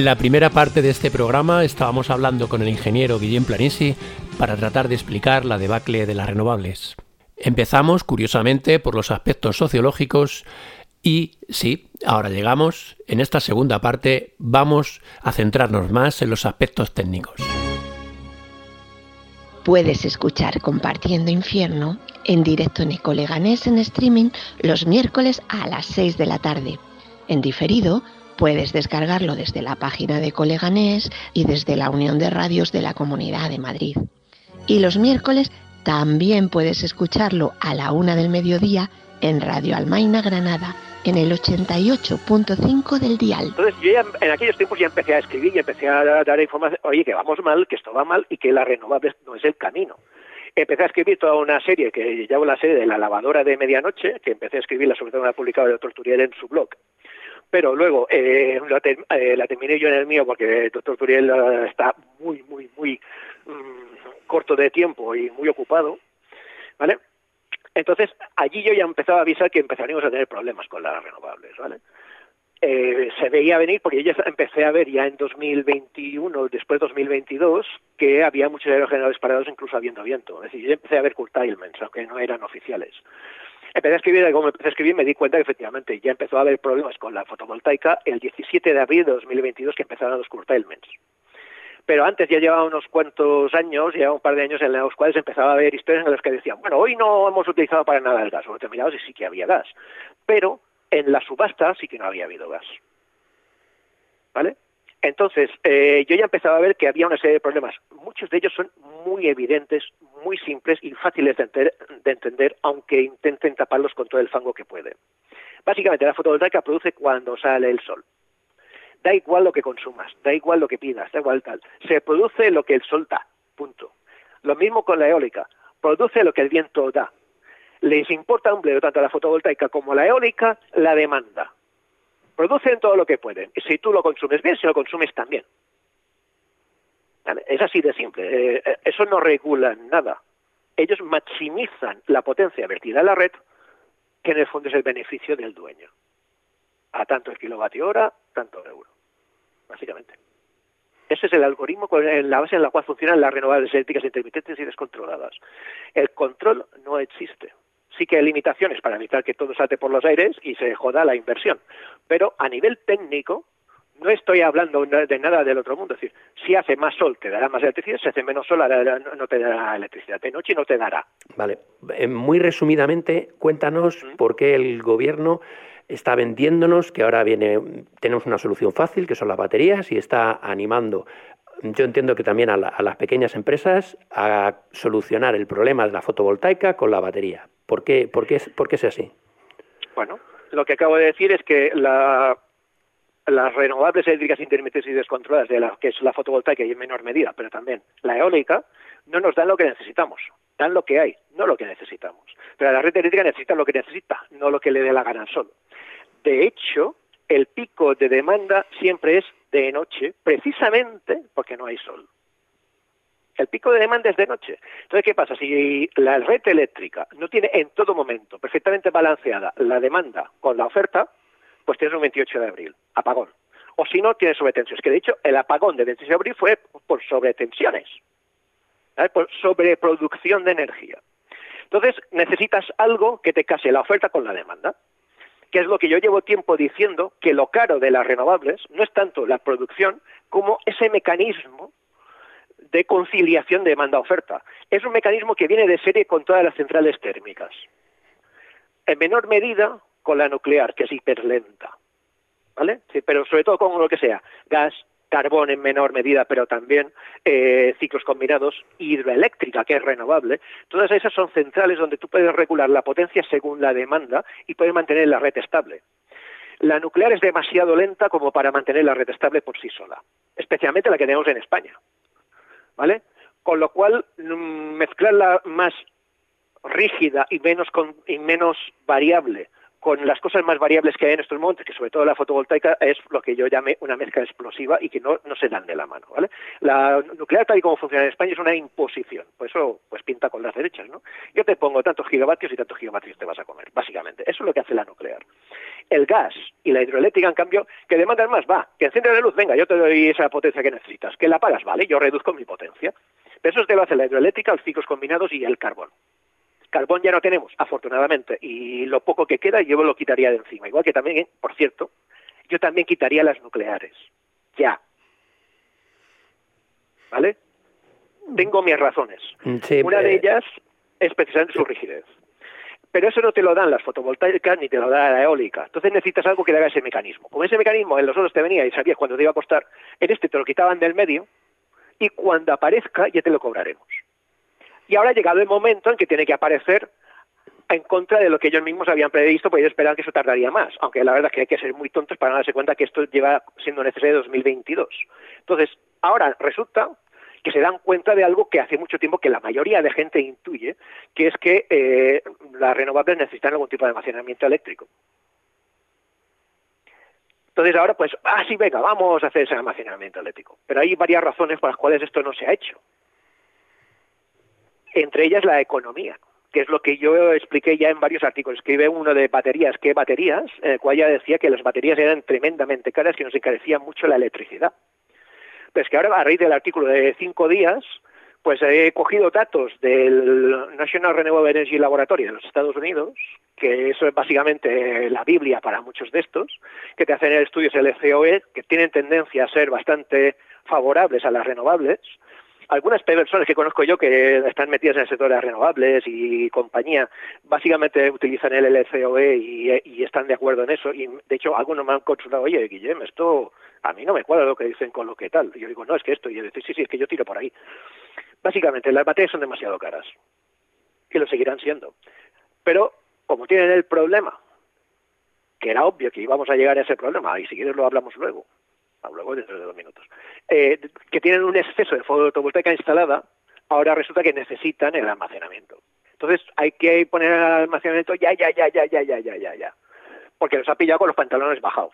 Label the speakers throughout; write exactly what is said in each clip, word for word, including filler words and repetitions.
Speaker 1: En la primera parte de este programa estábamos hablando con el ingeniero Guillem Planisi para tratar de explicar la debacle de las renovables. Empezamos, curiosamente, por los aspectos sociológicos y, sí, ahora llegamos, en esta segunda parte vamos a centrarnos más en los aspectos técnicos.
Speaker 2: Puedes escuchar Compartiendo Infierno en directo en Ecoleganés en streaming los miércoles a las seis de la tarde. En diferido, puedes descargarlo desde la página de Ecoleganés y desde la Unión de Radios de la Comunidad de Madrid. Y los miércoles también puedes escucharlo a la una del mediodía en Radio Almaina Granada, en el ochenta y ocho punto cinco del dial.
Speaker 3: Entonces yo ya en aquellos tiempos ya empecé a escribir y empecé a dar información, oye, que vamos mal, que esto va mal y que las renovables no es el camino. Empecé a escribir toda una serie, que llamo la serie de La lavadora de medianoche, que empecé a escribirla, sobre todo la publicaba el doctor Turiel en su blog. Pero luego eh, la, te, eh, la terminé yo en el mío porque el doctor Turiel uh, está muy, muy, muy um, corto de tiempo y muy ocupado, ¿vale? Entonces, allí yo ya empezaba a avisar que empezaríamos a tener problemas con las renovables, ¿vale? Eh, se veía venir porque yo ya empecé a ver ya en dos mil veintiuno, después de dos mil veintidós, que había muchos aerogeneradores parados incluso habiendo viento. Es decir, yo ya empecé a ver curtailments, aunque no eran oficiales. Empecé a escribir, y como empecé a escribir me di cuenta que efectivamente ya empezó a haber problemas con la fotovoltaica el diecisiete de abril de dos mil veintidós, que empezaron los curtailments. Pero antes ya llevaba unos cuantos años, llevaba un par de años en los cuales empezaba a haber historias en las que decían, bueno, hoy no hemos utilizado para nada el gas, o determinados y sí que había gas, pero en la subasta sí que no había habido gas, ¿vale? Entonces, eh, yo ya empezaba a ver que había una serie de problemas. Muchos de ellos son muy evidentes, muy simples y fáciles de, enter- de entender, aunque intenten taparlos con todo el fango que pueden. Básicamente, la fotovoltaica produce cuando sale el sol. Da igual lo que consumas, da igual lo que pidas, da igual tal. Se produce lo que el sol da, punto. Lo mismo con la eólica, produce lo que el viento da. Les importa un bledo tanto la fotovoltaica como la eólica la demanda. Producen todo lo que pueden. Si tú lo consumes bien, si lo consumes también. ¿Vale? Es así de simple. Eh, eso no regula nada. Ellos maximizan la potencia vertida a la red, que en el fondo es el beneficio del dueño. A tanto el kilovatio hora, tanto el euro. Básicamente. Ese es el algoritmo en la base en la cual funcionan las renovables eléctricas intermitentes y descontroladas. El control no existe. Sí que hay limitaciones para evitar que todo salte por los aires y se joda la inversión. Pero a nivel técnico, no estoy hablando de nada del otro mundo. Es decir, si hace más sol te dará más electricidad, si hace menos sol no te dará electricidad. De noche no te dará.
Speaker 4: Vale. Muy resumidamente, cuéntanos ¿Mm? por qué el gobierno está vendiéndonos que ahora viene, tenemos una solución fácil, que son las baterías, y está animando, yo entiendo que también a, la, a las pequeñas empresas, a solucionar el problema de la fotovoltaica con la batería. ¿Por qué, por qué, por qué es así?
Speaker 3: Bueno, lo que acabo de decir es que la, las renovables eléctricas intermitentes y descontroladas, de la que es la fotovoltaica y en menor medida, pero también la eólica, no nos dan lo que necesitamos, dan lo que hay, no lo que necesitamos. Pero la red eléctrica necesita lo que necesita, no lo que le dé la gana al sol. De hecho, el pico de demanda siempre es de noche, precisamente porque no hay sol. El pico de demanda es de noche. Entonces, ¿qué pasa? Si la red eléctrica no tiene en todo momento perfectamente balanceada la demanda con la oferta, pues tienes un veintiocho de abril, apagón. O si no, tienes sobretensiones. Que de hecho, el apagón del veintiocho de abril fue por sobretensiones, ¿vale? Por sobreproducción de energía. Entonces, necesitas algo que te case la oferta con la demanda, que es lo que yo llevo tiempo diciendo, que lo caro de las renovables no es tanto la producción como ese mecanismo de conciliación de demanda-oferta. Es un mecanismo que viene de serie con todas las centrales térmicas. En menor medida con la nuclear, que es hiperlenta, ¿vale? Sí, pero sobre todo con lo que sea, gas, carbón en menor medida, pero también eh, ciclos combinados, hidroeléctrica, que es renovable. Todas esas son centrales donde tú puedes regular la potencia según la demanda y puedes mantener la red estable. La nuclear es demasiado lenta como para mantener la red estable por sí sola, especialmente la que tenemos en España, ¿vale? Con lo cual, mezclarla más rígida y menos, con, y menos variable con las cosas más variables que hay en estos momentos, que sobre todo la fotovoltaica es lo que yo llamé una mezcla explosiva y que no, no se dan de la mano, ¿vale? La nuclear, tal y como funciona en España, es una imposición, por eso pues pinta con las derechas, ¿no? Yo te pongo tantos gigavatios y tantos gigavatios te vas a comer, básicamente. Eso es lo que hace la nuclear. El gas y la hidroeléctrica, en cambio, que demandan más, va, que enciende la luz, venga, yo te doy esa potencia que necesitas, que la pagas, vale, yo reduzco mi potencia. Pero eso te lo hace la hidroeléctrica, los ciclos combinados y el carbón. Carbón ya no tenemos, afortunadamente, y lo poco que queda yo lo quitaría de encima. Igual que también, por cierto, yo también quitaría las nucleares. Ya. ¿Vale? Tengo mis razones.
Speaker 4: Sí,
Speaker 3: Una
Speaker 4: eh...
Speaker 3: de ellas es precisamente su rigidez. Pero eso no te lo dan las fotovoltaicas ni te lo da la eólica. Entonces necesitas algo que le haga ese mecanismo. Como ese mecanismo en los otros te venía y sabías cuándo te iba a costar, en este te lo quitaban del medio y cuando aparezca ya te lo cobraremos. Y ahora ha llegado el momento en que tiene que aparecer en contra de lo que ellos mismos habían previsto, porque ellos esperaban que eso tardaría más, aunque la verdad es que hay que ser muy tontos para darse cuenta que esto lleva siendo necesario en dos mil veintidós. Entonces, ahora resulta que se dan cuenta de algo que hace mucho tiempo que la mayoría de gente intuye, que es que eh, las renovables necesitan algún tipo de almacenamiento eléctrico. Entonces ahora, pues, ah, sí, venga, vamos a hacer ese almacenamiento eléctrico. Pero hay varias razones por las cuales esto no se ha hecho. Entre ellas la economía, que es lo que yo expliqué ya en varios artículos. Escribí uno de baterías, ¿qué baterías? En el cual ya decía que las baterías eran tremendamente caras y nos encarecía mucho la electricidad. Pero es que ahora, a raíz del artículo de cinco días, pues he cogido datos del National Renewable Energy Laboratory de los Estados Unidos, que eso es básicamente la Biblia para muchos de estos, que te hacen estudios L C O E, que tienen tendencia a ser bastante favorables a las renovables. Algunas personas que conozco yo que están metidas en el sector de las renovables y compañía, básicamente utilizan el L C O E y, y están de acuerdo en eso. Y de hecho, algunos me han consultado, oye, Guillem, esto a mí no me cuadra lo que dicen con lo que tal. Y yo digo, no, es que esto. Y yo digo, sí, sí, es que yo tiro por ahí. Básicamente, las baterías son demasiado caras. Y lo seguirán siendo. Pero, como tienen el problema, que era obvio que íbamos a llegar a ese problema, y si quieres lo hablamos luego, luego dentro de dos minutos, eh, que tienen un exceso de fotovoltaica instalada, ahora resulta que necesitan el almacenamiento. Entonces hay que poner el almacenamiento ya, ya, ya, ya, ya, ya, ya, ya, ya, porque los ha pillado con los pantalones bajados.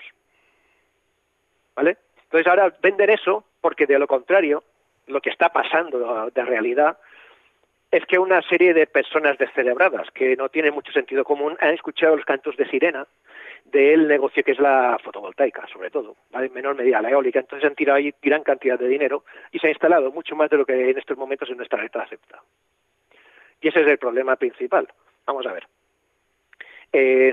Speaker 3: ¿Vale? Entonces ahora venden eso porque de lo contrario, lo que está pasando de realidad es que una serie de personas descerebradas que no tienen mucho sentido común han escuchado los cantos de sirena del negocio que es la fotovoltaica, sobre todo, ¿vale? En menor medida la eólica. Entonces han tirado ahí gran cantidad de dinero y se ha instalado mucho más de lo que en estos momentos en nuestra red acepta. Y ese es el problema principal. Vamos a ver. Eh,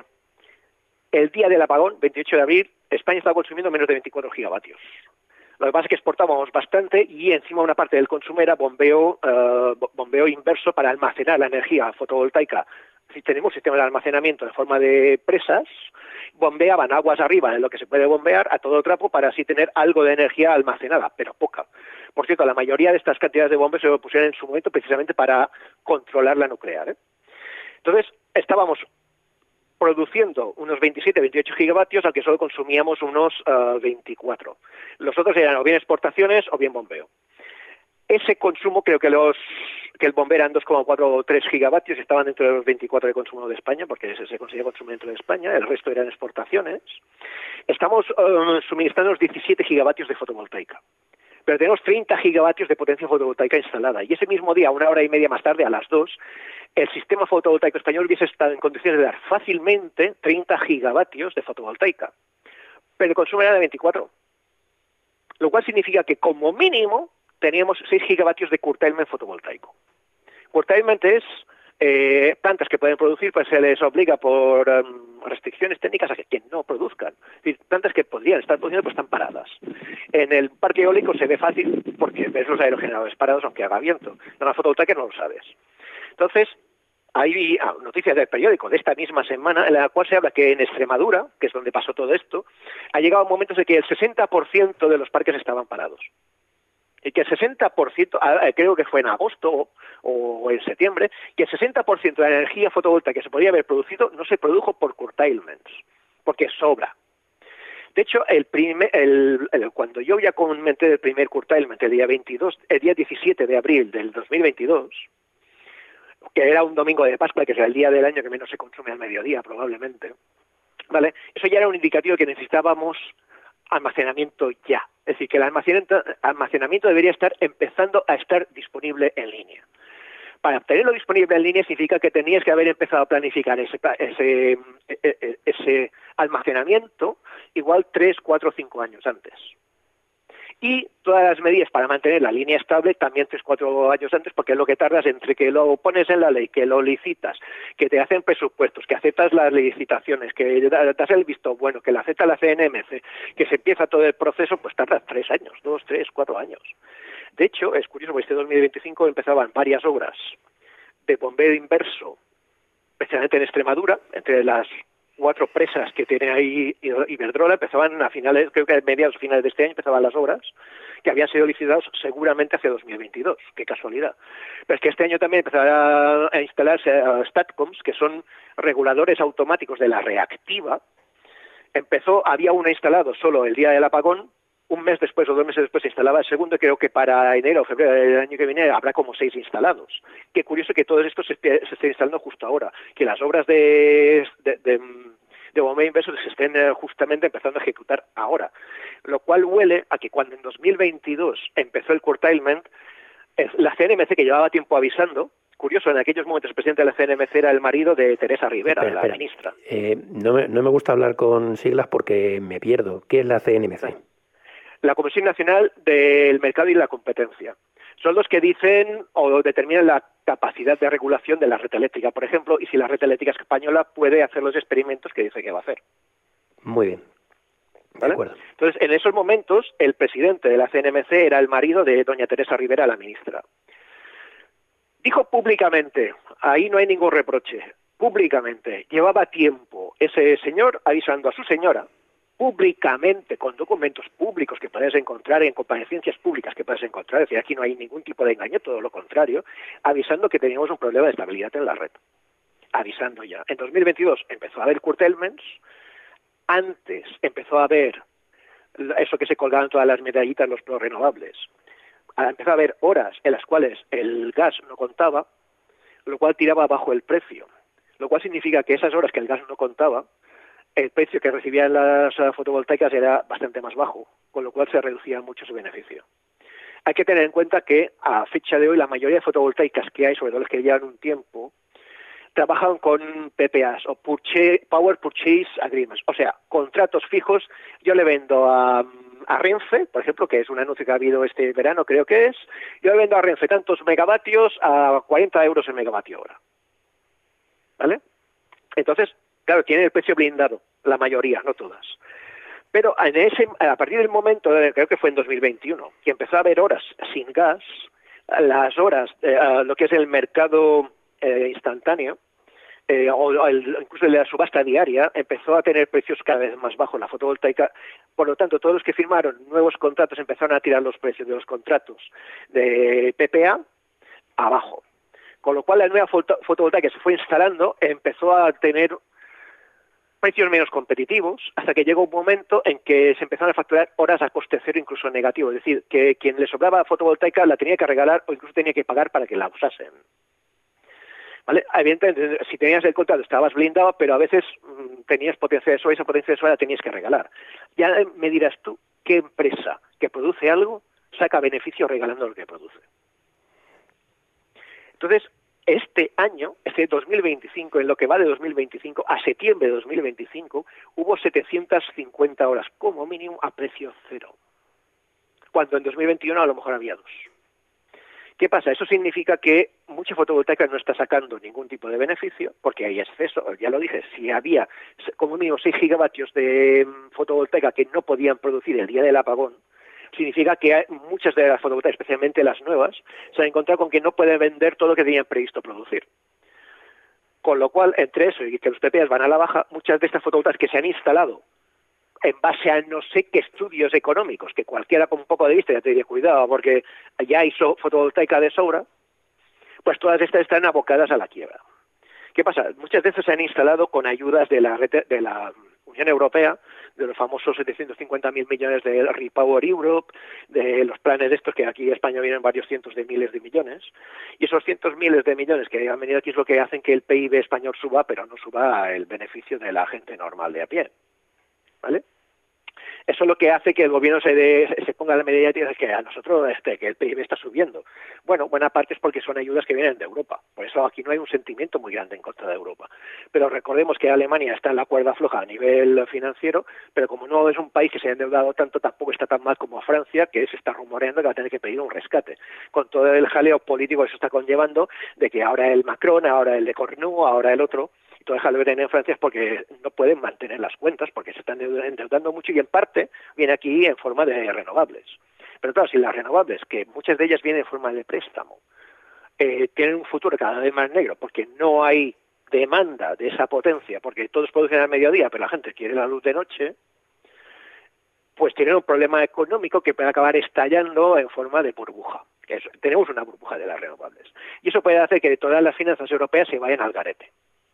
Speaker 3: el día del apagón, veintiocho de abril, España estaba consumiendo menos de veinticuatro gigavatios. Lo que pasa es que exportábamos bastante y encima una parte del consumo era bombeo, uh, bombeo inverso para almacenar la energía fotovoltaica. Si tenemos un sistema de almacenamiento en forma de presas, bombeaban aguas arriba de lo que se puede bombear a todo trapo para así tener algo de energía almacenada, pero poca. Por cierto, la mayoría de estas cantidades de bombeo se lo pusieron en su momento precisamente para controlar la nuclear, ¿eh? Entonces, estábamos produciendo unos veintisiete, veintiocho gigavatios, al que solo consumíamos unos uh, veinticuatro. Los otros eran o bien exportaciones o bien bombeo. Ese consumo, creo que los que el bombeo eran dos coma cuatro o tres gigavatios, estaban dentro de los veinticuatro de consumo de España, porque ese se consigue consumo dentro de España, el resto eran exportaciones. Estamos uh, suministrando diecisiete gigavatios de fotovoltaica, pero tenemos treinta gigavatios de potencia fotovoltaica instalada, y ese mismo día, una hora y media más tarde, a las dos, el sistema fotovoltaico español hubiese estado en condiciones de dar fácilmente treinta gigavatios de fotovoltaica, pero el consumo era de veinticuatro, lo cual significa que como mínimo teníamos seis gigavatios de curtailment fotovoltaico. Curtailment es eh, plantas que pueden producir, pues se les obliga por um, restricciones técnicas a que, que no produzcan. Es decir, plantas que podrían estar produciendo pues están paradas. En el parque eólico se ve fácil porque ves los aerogeneradores parados aunque haga viento. En la fotovoltaica no lo sabes. Entonces, hay ah, noticias del periódico de esta misma semana en la cual se habla que en Extremadura, que es donde pasó todo esto, ha llegado momentos de que el sesenta por ciento de los parques estaban parados. Y que el sesenta por ciento, creo que fue en agosto o, o en septiembre, que el sesenta por ciento de la energía fotovoltaica que se podría haber producido no se produjo por curtailments, porque sobra. De hecho, el primer, el, el, cuando yo ya comenté el primer curtailment, el día veintidós, el día diecisiete de abril del dos mil veintidós, que era un domingo de Pascua, que es el día del año que menos se consume al mediodía, probablemente, ¿vale? Eso ya era un indicativo que necesitábamos almacenamiento ya. Es decir, que el almacenamiento, almacenamiento debería estar empezando a estar disponible en línea. Para tenerlo disponible en línea significa que tenías que haber empezado a planificar ese, ese, ese almacenamiento igual tres, cuatro, cinco años antes. Y todas las medidas para mantener la línea estable también tres, cuatro años antes, porque es lo que tardas entre que lo pones en la ley, que lo licitas, que te hacen presupuestos, que aceptas las licitaciones, que das el visto bueno, que la acepta la C N M C, que se empieza todo el proceso, pues tardas tres años, dos, tres, cuatro años. De hecho, es curioso, porque este dos mil veinticinco empezaban varias obras de bombeo inverso, especialmente en Extremadura, entre las cuatro presas que tiene ahí Iberdrola, empezaban a finales, creo que a mediados finales de este año empezaban las obras, que habían sido licitados seguramente hacia dos mil veintidós, qué casualidad. Pero es que este año también empezará a instalarse a STATCOMs, que son reguladores automáticos de la reactiva. Empezó, había uno instalado solo el día del apagón, un mes después o dos meses después se instalaba el segundo, y creo que para enero o febrero del año que viene habrá como seis instalados. Qué curioso que todo esto se, se esté instalando justo ahora, que las obras de, de, de, de bombeo inverso se estén justamente empezando a ejecutar ahora. Lo cual huele a que cuando en dos mil veintidós empezó el curtailment, la C N M C, que llevaba tiempo avisando, curioso, en aquellos momentos el presidente de la C N M C era el marido de Teresa Rivera, espera, la espera. ministra.
Speaker 4: Eh, no, me, no me gusta hablar con siglas porque me pierdo. ¿Qué es la C N M C?
Speaker 3: Sí. La Comisión Nacional del Mercado y la Competencia. Son los que dicen o determinan la capacidad de regulación de la red eléctrica, por ejemplo, y si la red eléctrica española puede hacer los experimentos que dice que va a hacer.
Speaker 4: Muy bien.
Speaker 3: ¿Vale? De acuerdo. Entonces, en esos momentos, el presidente de la C N M C era el marido de doña Teresa Rivera, la ministra. Dijo públicamente, ahí no hay ningún reproche, públicamente, llevaba tiempo ese señor avisando a su señora, públicamente, con documentos públicos que puedes encontrar, en comparecencias públicas que puedes encontrar, es decir, aquí no hay ningún tipo de engaño, todo lo contrario, avisando que teníamos un problema de estabilidad en la red. Avisando ya. En dos mil veintidós empezó a haber curtailments, antes empezó a haber eso que se colgaban todas las medallitas, los prorrenovables, empezó a haber horas en las cuales el gas no contaba, lo cual tiraba bajo el precio, lo cual significa que esas horas que el gas no contaba, el precio que recibían las fotovoltaicas era bastante más bajo, con lo cual se reducía mucho su beneficio. Hay que tener en cuenta que a fecha de hoy la mayoría de fotovoltaicas que hay, sobre todo las que llevan un tiempo, trabajan con P P As o Power Purchase Agreements, o sea, contratos fijos. Yo le vendo a, a Renfe, por ejemplo, que es un anuncio que ha habido este verano, creo que es, yo le vendo a Renfe tantos megavatios a cuarenta euros el megavatio hora. ¿Vale? Entonces, claro, tiene el precio blindado, la mayoría, no todas. Pero en ese, a partir del momento, creo que fue en dos mil veintiuno, que empezó a haber horas sin gas, las horas, eh, lo que es el mercado eh, instantáneo, eh, o el, incluso la subasta diaria, empezó a tener precios cada vez más bajos, la fotovoltaica. Por lo tanto, todos los que firmaron nuevos contratos empezaron a tirar los precios de los contratos de P P A abajo. Con lo cual, la nueva foto, fotovoltaica que se fue instalando empezó a tener precios menos competitivos, hasta que llegó un momento en que se empezaron a facturar horas a coste cero, incluso negativo. Es decir, que quien le sobraba fotovoltaica la tenía que regalar o incluso tenía que pagar para que la usasen. ¿Vale? Evidentemente, si tenías el contrato estabas blindado, pero a veces mmm, tenías potencia de sol y esa potencia de sol la tenías que regalar. Ya me dirás tú, ¿qué empresa que produce algo saca beneficio regalando lo que produce? Entonces, este año, este dos mil veinticinco, en lo que va de dos mil veinticinco a septiembre de dos mil veinticinco, hubo setecientas cincuenta horas como mínimo a precio cero, cuando en dos mil veintiuno a lo mejor había dos. ¿Qué pasa? Eso significa que mucha fotovoltaica no está sacando ningún tipo de beneficio, porque hay exceso, ya lo dije, si había como mínimo seis gigavatios de fotovoltaica que no podían producir el día del apagón, significa que hay muchas de las fotovoltaicas, especialmente las nuevas, se han encontrado con que no pueden vender todo lo que tenían previsto producir. Con lo cual, entre eso y que los P P As van a la baja, muchas de estas fotovoltaicas que se han instalado en base a no sé qué estudios económicos, que cualquiera con un poco de vista ya te diría, cuidado, porque ya hay fotovoltaica de sobra, pues todas estas están abocadas a la quiebra. ¿Qué pasa? Muchas veces se han instalado con ayudas de la red, de la Unión Europea, de los famosos setecientos cincuenta mil millones de Repower Europe, de los planes de estos que aquí en España vienen varios cientos de miles de millones, y esos cientos miles de millones que han venido aquí es lo que hacen que el P I B español suba, pero no suba el beneficio de la gente normal de a pie, ¿vale? Eso es lo que hace que el gobierno se, de, se ponga la medida y diga que a nosotros este, que el P I B está subiendo. Bueno, buena parte es porque son ayudas que vienen de Europa. Por eso aquí no hay un sentimiento muy grande en contra de Europa. Pero recordemos que Alemania está en la cuerda floja a nivel financiero, pero como no es un país que se ha endeudado tanto, tampoco está tan mal como Francia, que se está rumoreando que va a tener que pedir un rescate. Con todo el jaleo político que se está conllevando, de que ahora el Macron, ahora el de Cornu, ahora el otro... todo el jaleo que tienen en Francia es porque no pueden mantener las cuentas, porque se están endeudando mucho y en parte viene aquí en forma de renovables. Pero claro, si las renovables, que muchas de ellas vienen en forma de préstamo, eh, tienen un futuro cada vez más negro porque no hay demanda de esa potencia, porque todos producen al mediodía, pero la gente quiere la luz de noche, pues tienen un problema económico que puede acabar estallando en forma de burbuja. Eso, tenemos una burbuja de las renovables. Y eso puede hacer que todas las finanzas europeas se vayan al garete.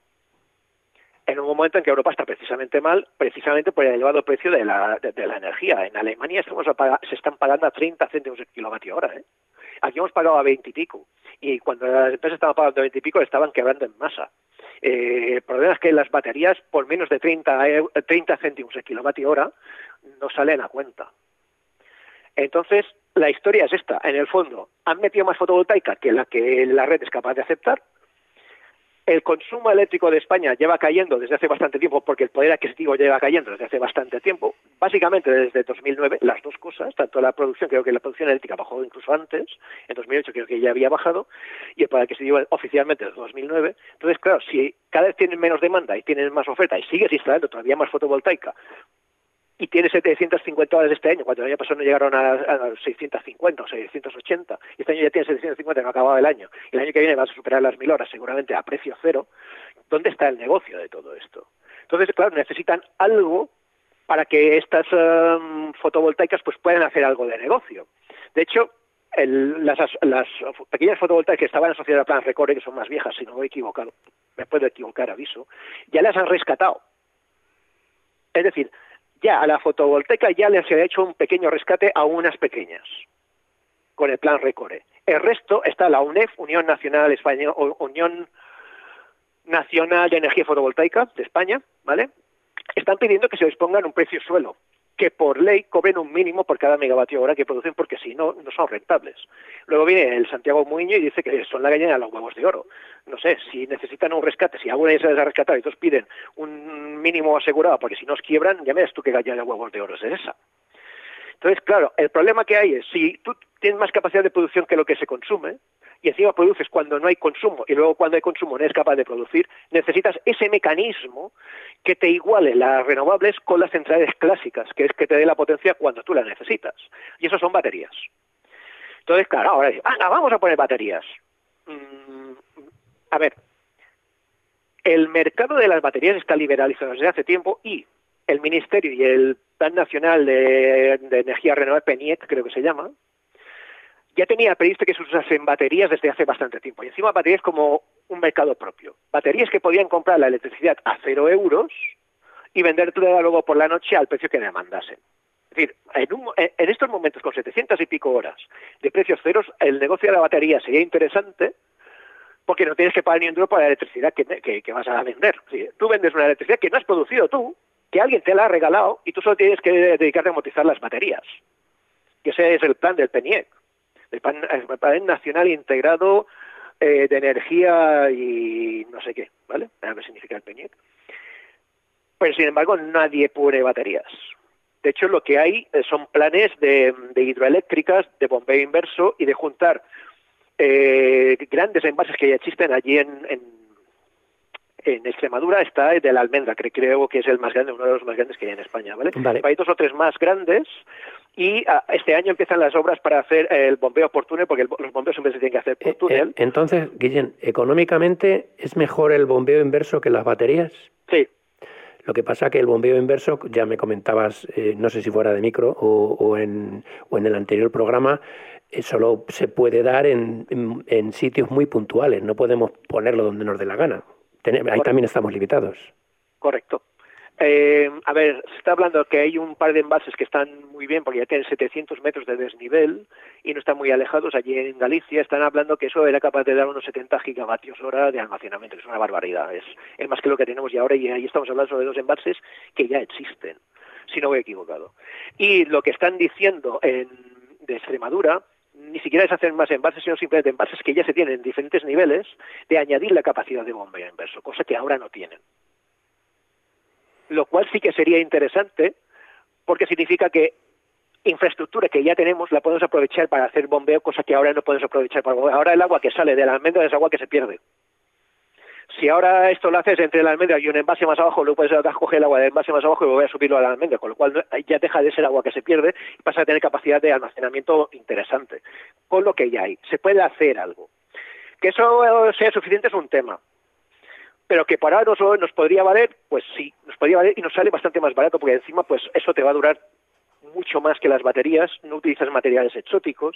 Speaker 3: En un momento en que Europa está precisamente mal, precisamente por el elevado precio de la, de, de la energía. En Alemania estamos a pagar, se están pagando a treinta céntimos el kilovatio hora, ¿eh? Aquí hemos pagado a veinte y pico. Y cuando las empresas estaban pagando a veinte y pico, estaban quebrando en masa. Eh, el problema es que las baterías, por menos de treinta, treinta céntimos el kilovatio hora, no salen a cuenta. Entonces, la historia es esta. En el fondo, han metido más fotovoltaica que la que la red es capaz de aceptar. El consumo eléctrico de España lleva cayendo desde hace bastante tiempo porque el poder adquisitivo lleva cayendo desde hace bastante tiempo, básicamente desde dos mil nueve, las dos cosas, tanto la producción, creo que la producción eléctrica bajó incluso antes, en dos mil ocho creo que ya había bajado, y el poder adquisitivo oficialmente desde dos mil nueve. Entonces, claro, si cada vez tienen menos demanda y tienen más oferta y sigues instalando todavía más fotovoltaica, y tiene setecientas cincuenta horas este año, cuando el año pasado no llegaron a, a seiscientas cincuenta o seiscientos ochenta, y este año ya tiene setecientos cincuenta y no ha acabado el año, y el año que viene vas a superar las mil horas seguramente a precio cero. ¿Dónde está el negocio de todo esto? Entonces, claro, necesitan algo para que estas um, fotovoltaicas pues puedan hacer algo de negocio. De hecho, el, las, las pequeñas fotovoltaicas que estaban asociadas al plan Recore, que son más viejas, si no me he equivocado, me puedo equivocar, aviso, ya las han rescatado. Es decir, ya a la fotovoltaica ya les ha hecho un pequeño rescate a unas pequeñas con el plan Recore. El resto está la U N E F, Unión Nacional Española, Unión Nacional de Energía Fotovoltaica de España, ¿vale? Están pidiendo que se les pongan un precio suelo, que por ley cobren un mínimo por cada megavatio hora que producen, porque si no, no son rentables. Luego viene el Santiago Muiño y dice que son la gallina de los huevos de oro. No sé, si necesitan un rescate, si alguna vez se les ha rescatado y todos piden un mínimo asegurado, porque si no os quiebran, ya me das tú qué gallina de huevos de oro es esa. Entonces, claro, el problema que hay es, si tú tienes más capacidad de producción que lo que se consume, y encima produces cuando no hay consumo, y luego cuando hay consumo no eres capaz de producir, necesitas ese mecanismo que te iguale las renovables con las centrales clásicas, que es que te dé la potencia cuando tú la necesitas. Y eso son baterías. Entonces, claro, ahora dices, ah, vamos a poner baterías. Mm, a ver, el mercado de las baterías está liberalizado desde hace tiempo y el Ministerio y el Plan Nacional de, de Energía Renovable, P N I E C, creo que se llama, ya tenía previsto que se usasen baterías desde hace bastante tiempo. Y encima baterías como un mercado propio. Baterías que podían comprar la electricidad a cero euros y vendértela luego por la noche al precio que demandasen. Es decir, en, un, en estos momentos con setecientas y pico horas de precios ceros, el negocio de la batería sería interesante porque no tienes que pagar ni un duro por la electricidad que, que, que vas a vender. Sí, tú vendes una electricidad que no has producido tú, que alguien te la ha regalado y tú solo tienes que dedicarte a amortizar las baterías. Y ese es el plan del P N I E C. El plan, el plan nacional integrado eh, de energía y no sé qué, ¿vale? A ver qué significa el P N I E C. Pero sin embargo nadie pone baterías. De hecho lo que hay son planes de, de hidroeléctricas, de bombeo inverso y de juntar eh, grandes envases que ya existen allí en, en, en Extremadura. Está el de la Almendra, que creo que es el más grande, uno de los más grandes que hay en España, ¿vale? Vale. Hay dos o tres más grandes. Y uh, este año empiezan las obras para hacer el bombeo por túnel, porque el, los bombeos siempre se tienen que hacer por túnel.
Speaker 4: Eh, entonces, Guillén, ¿económicamente es mejor el bombeo inverso que las baterías?
Speaker 3: Sí.
Speaker 4: Lo que pasa que el bombeo inverso, ya me comentabas, eh, no sé si fuera de micro o, o, en, o en el anterior programa, eh, solo se puede dar en, en, en sitios muy puntuales, no podemos ponerlo donde nos dé la gana. Ten, ahí también estamos limitados.
Speaker 3: Correcto. Eh, a ver, se está hablando que hay un par de embalses que están muy bien porque ya tienen setecientos metros de desnivel y no están muy alejados. Allí en Galicia están hablando que eso era capaz de dar unos setenta gigavatios hora de almacenamiento, que es una barbaridad. Es, es más que lo que tenemos ya ahora, y ahí estamos hablando sobre dos embalses que ya existen, si no me he equivocado. Y lo que están diciendo en, de Extremadura ni siquiera es hacer más embalses, sino simplemente embalses que ya se tienen en diferentes niveles, de añadir la capacidad de bombeo inverso, cosa que ahora no tienen. Lo cual sí que sería interesante, porque significa que infraestructura que ya tenemos la podemos aprovechar para hacer bombeo, cosa que ahora no podemos aprovechar para bombeo. Ahora el agua que sale de la almendra es agua que se pierde. Si ahora esto lo haces entre la almendra y un envase más abajo, luego puedes coger el agua del envase más abajo y volver a subirlo a la almendra, con lo cual ya deja de ser agua que se pierde y pasa a tener capacidad de almacenamiento interesante, con lo que ya hay. Se puede hacer algo. Que eso sea suficiente es un tema, pero que para nosotros nos podría valer, pues sí, nos podría valer y nos sale bastante más barato, porque encima pues eso te va a durar mucho más que las baterías, no utilizas materiales exóticos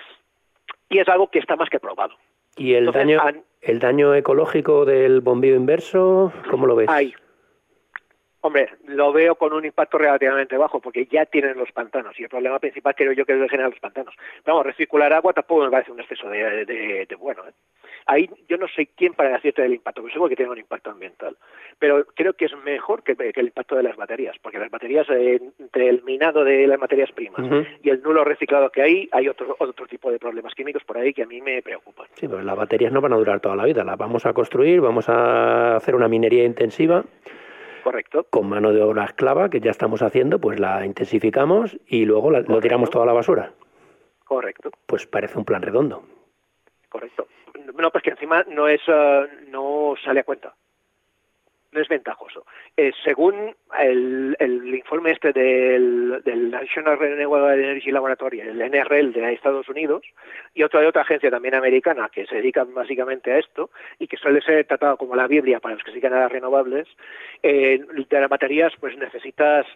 Speaker 3: y es algo que está más que probado.
Speaker 4: ¿Y el
Speaker 3: Entonces,
Speaker 4: daño
Speaker 3: han,
Speaker 4: el daño ecológico del bombeo inverso, cómo lo ves?
Speaker 3: Hay. Hombre, lo veo con un impacto relativamente bajo, porque ya tienen los pantanos, y el problema principal creo yo que es generar los pantanos. Vamos, recircular agua tampoco me parece un exceso de, de, de bueno, ¿eh? Ahí yo no soy quien para decirte del impacto, pero seguro que tiene un impacto ambiental. Pero creo que es mejor que, que el impacto de las baterías, porque las baterías, eh, entre el minado de las materias primas uh-huh. y el nulo reciclado que hay, hay otro, otro tipo de problemas químicos por ahí que a mí me preocupan.
Speaker 4: Sí, pero las baterías no van a durar toda la vida, las vamos a construir, vamos a hacer una minería intensiva.
Speaker 3: Correcto.
Speaker 4: Con mano de obra esclava, que ya estamos haciendo, pues la intensificamos y luego la, lo tiramos toda a la basura.
Speaker 3: Correcto.
Speaker 4: Pues parece un plan redondo.
Speaker 3: Correcto. No, pues que encima no es uh, no sale a cuenta. No es ventajoso. Eh, según el, el informe este del, del National Renewable Energy Laboratory, el N R L de Estados Unidos, y otra de otra agencia también americana que se dedica básicamente a esto y que suele ser tratado como la Biblia para los que se dedican a las renovables, eh, de las baterías pues necesitas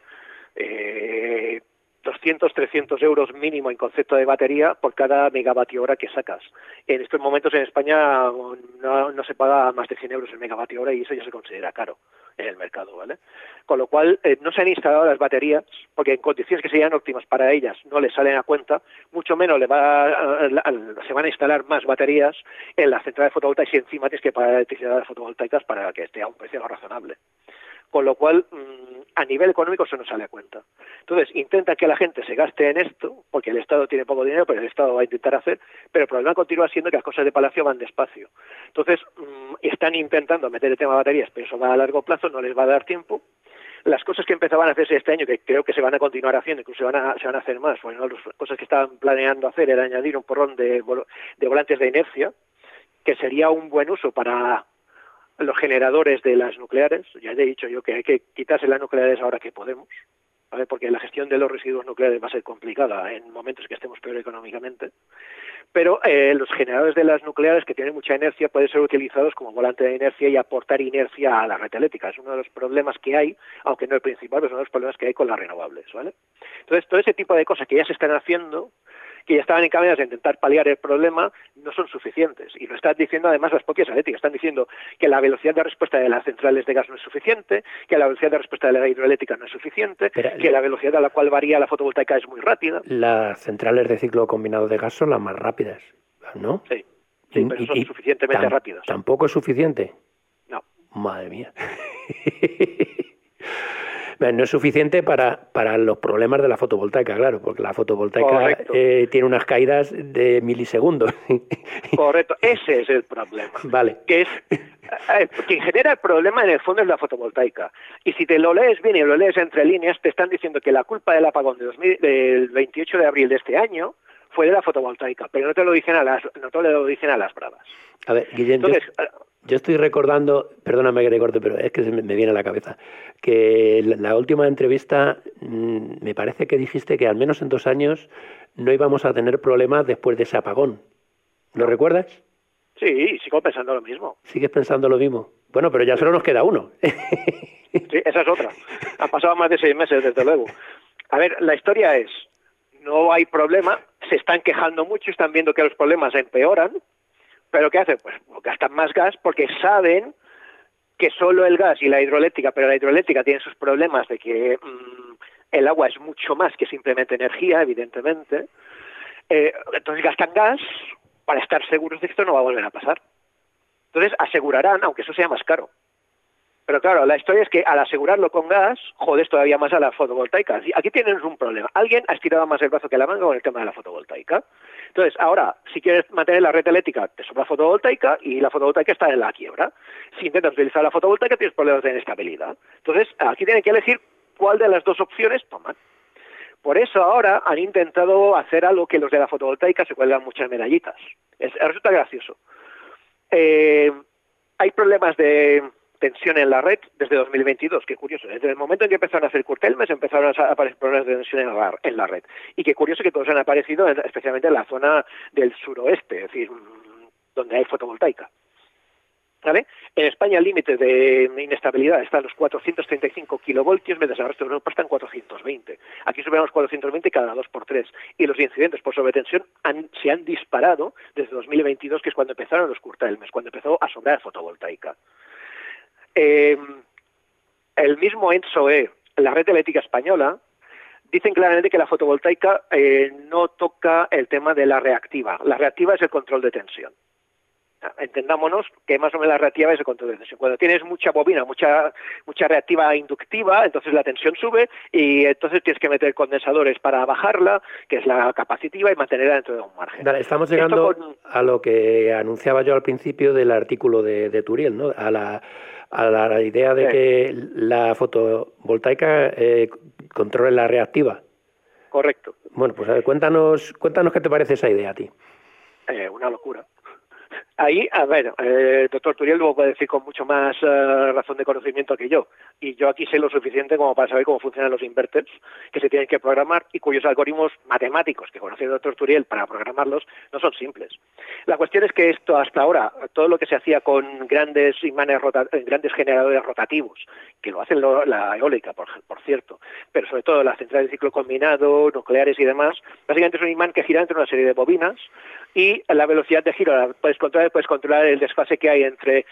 Speaker 3: eh, doscientos, trescientos euros mínimo en concepto de batería por cada megavatio hora que sacas. En estos momentos en España no, no se paga más de cien euros el megavatio hora y eso ya se considera caro en el mercado, ¿vale? Con lo cual eh, no se han instalado las baterías porque en condiciones que serían óptimas para ellas no les salen a cuenta, mucho menos le va a, a, a, se van a instalar más baterías en las centrales fotovoltaicas y encima tienes que pagar electricidad fotovoltaicas para que esté a un precio razonable. Con lo cual, a nivel económico eso no sale a cuenta. Entonces, intenta que la gente se gaste en esto, porque el Estado tiene poco dinero, pero el Estado va a intentar hacer, pero el problema continúa siendo que las cosas de Palacio van despacio. Entonces, están intentando meter el tema de baterías, pero eso va a largo plazo, no les va a dar tiempo. Las cosas que empezaban a hacerse este año, que creo que se van a continuar haciendo, incluso se van a, se van a hacer más, bueno, las cosas que estaban planeando hacer era añadir un porrón de, de volantes de inercia, que sería un buen uso para los generadores de las nucleares. Ya he dicho yo que hay que quitarse las nucleares ahora que podemos, ¿vale? Porque la gestión de los residuos nucleares va a ser complicada en momentos que estemos peor económicamente. Pero eh, los generadores de las nucleares que tienen mucha inercia pueden ser utilizados como volante de inercia y aportar inercia a la red eléctrica. Es uno de los problemas que hay, aunque no el principal, pero es uno de los problemas que hay con las renovables, ¿vale? Entonces, todo ese tipo de cosas que ya se están haciendo, que ya estaban encaminadas a intentar paliar el problema, no son suficientes. Y lo están diciendo además las propias eléctricas. Están diciendo que la velocidad de respuesta de las centrales de gas no es suficiente, que la velocidad de respuesta de la hidroeléctrica no es suficiente, Pero, que la velocidad a la cual varía la fotovoltaica es muy rápida.
Speaker 4: Las centrales de ciclo combinado de gas son las más rápidas, ¿no?
Speaker 3: Sí, sí, pero son
Speaker 4: y,
Speaker 3: suficientemente
Speaker 4: tam,
Speaker 3: rápidas.
Speaker 4: ¿Tampoco es suficiente?
Speaker 3: No.
Speaker 4: Madre mía. No es suficiente para, para los problemas de la fotovoltaica, claro, porque la fotovoltaica eh, tiene unas caídas de milisegundos.
Speaker 3: Correcto, ese es el problema.
Speaker 4: Vale.
Speaker 3: Que es eh, quien genera el problema en el fondo es la fotovoltaica. Y si te lo lees bien y lo lees entre líneas, te están diciendo que la culpa del apagón de dos mil, del veintiocho de abril de este año fue de la fotovoltaica, pero no te lo dicen a las, no te lo dicen a las bravas.
Speaker 4: A ver, Guillem, Entonces, yo... Yo estoy recordando, perdóname que te corte, pero es que se me, me viene a la cabeza, que la, la última entrevista mmm, me parece que dijiste que al menos en dos años no íbamos a tener problemas después de ese apagón. ¿Lo no. recuerdas?
Speaker 3: Sí, sigo pensando lo mismo.
Speaker 4: ¿Sigues pensando lo mismo? Bueno, pero ya solo nos queda uno.
Speaker 3: Sí, esa es otra. Han pasado más de seis meses, desde luego. A ver, la historia es, no hay problema, se están quejando mucho, están viendo que los problemas empeoran. ¿Pero qué hacen? Pues gastan más gas porque saben que solo el gas y la hidroeléctrica, pero la hidroeléctrica tiene sus problemas de que mmm, el agua es mucho más que simplemente energía, evidentemente. Eh, entonces gastan gas para estar seguros de que esto no va a volver a pasar. Entonces asegurarán, aunque eso sea más caro. Pero claro, la historia es que al asegurarlo con gas, jodes todavía más a la fotovoltaica. Aquí tienen un problema. Alguien ha estirado más el brazo que la manga con el tema de la fotovoltaica. Entonces, ahora, si quieres mantener la red eléctrica, te sobra fotovoltaica y la fotovoltaica está en la quiebra. Si intentas utilizar la fotovoltaica, tienes problemas de inestabilidad. Entonces, aquí tienen que elegir cuál de las dos opciones toman. Por eso ahora han intentado hacer algo que los de la fotovoltaica se cuelgan muchas medallitas. Es, resulta gracioso. Eh, hay problemas de tensión en la red desde dos mil veintidós, qué curioso. Desde el momento en que empezaron a hacer curtailments empezaron a aparecer problemas de tensión en la, en la red. Y qué curioso que todos han aparecido en, especialmente en la zona del suroeste, es decir, donde hay fotovoltaica. ¿Vale? En España el límite de inestabilidad está en los cuatrocientos treinta y cinco kilovoltios, mientras en el resto de Europa están cuatrocientos veinte. Aquí superamos cuatrocientos veinte cada dos por tres. Y los incidentes por sobretensión han, se han disparado desde dos mil veintidós, que es cuando empezaron los curtailments, cuando empezó a sobrar fotovoltaica. Eh, el mismo ENTSO-E, la red eléctrica española, dicen claramente que la fotovoltaica eh, no toca el tema de la reactiva. La reactiva es el control de tensión. Entendámonos que más o menos la reactiva es el control de tensión. Cuando tienes mucha bobina, mucha mucha reactiva inductiva, entonces la tensión sube y entonces tienes que meter condensadores para bajarla, que es la capacitiva, y mantenerla dentro de un margen.
Speaker 4: Dale, estamos llegando con... a lo que anunciaba yo al principio del artículo de, de Turiel, ¿no? A la, a la idea de sí. que la fotovoltaica eh, controle la reactiva.
Speaker 3: Correcto.
Speaker 4: Bueno, pues a ver, cuéntanos, cuéntanos qué te parece esa idea a ti.
Speaker 3: Eh, una locura. Ahí, a ver, el eh, doctor Turiel lo puede decir con mucho más uh, razón de conocimiento que yo. Y yo aquí sé lo suficiente como para saber cómo funcionan los inverters, que se tienen que programar y cuyos algoritmos matemáticos que conoce el doctor Turiel para programarlos no son simples. La cuestión es que esto hasta ahora, todo lo que se hacía con grandes imanes rota- grandes generadores rotativos, que lo hacen lo, la eólica, por, por cierto, pero sobre todo las centrales de ciclo combinado, nucleares y demás, básicamente es un imán que gira entre una serie de bobinas y la velocidad de giro la puedes controlar, puedes controlar el desfase que hay entre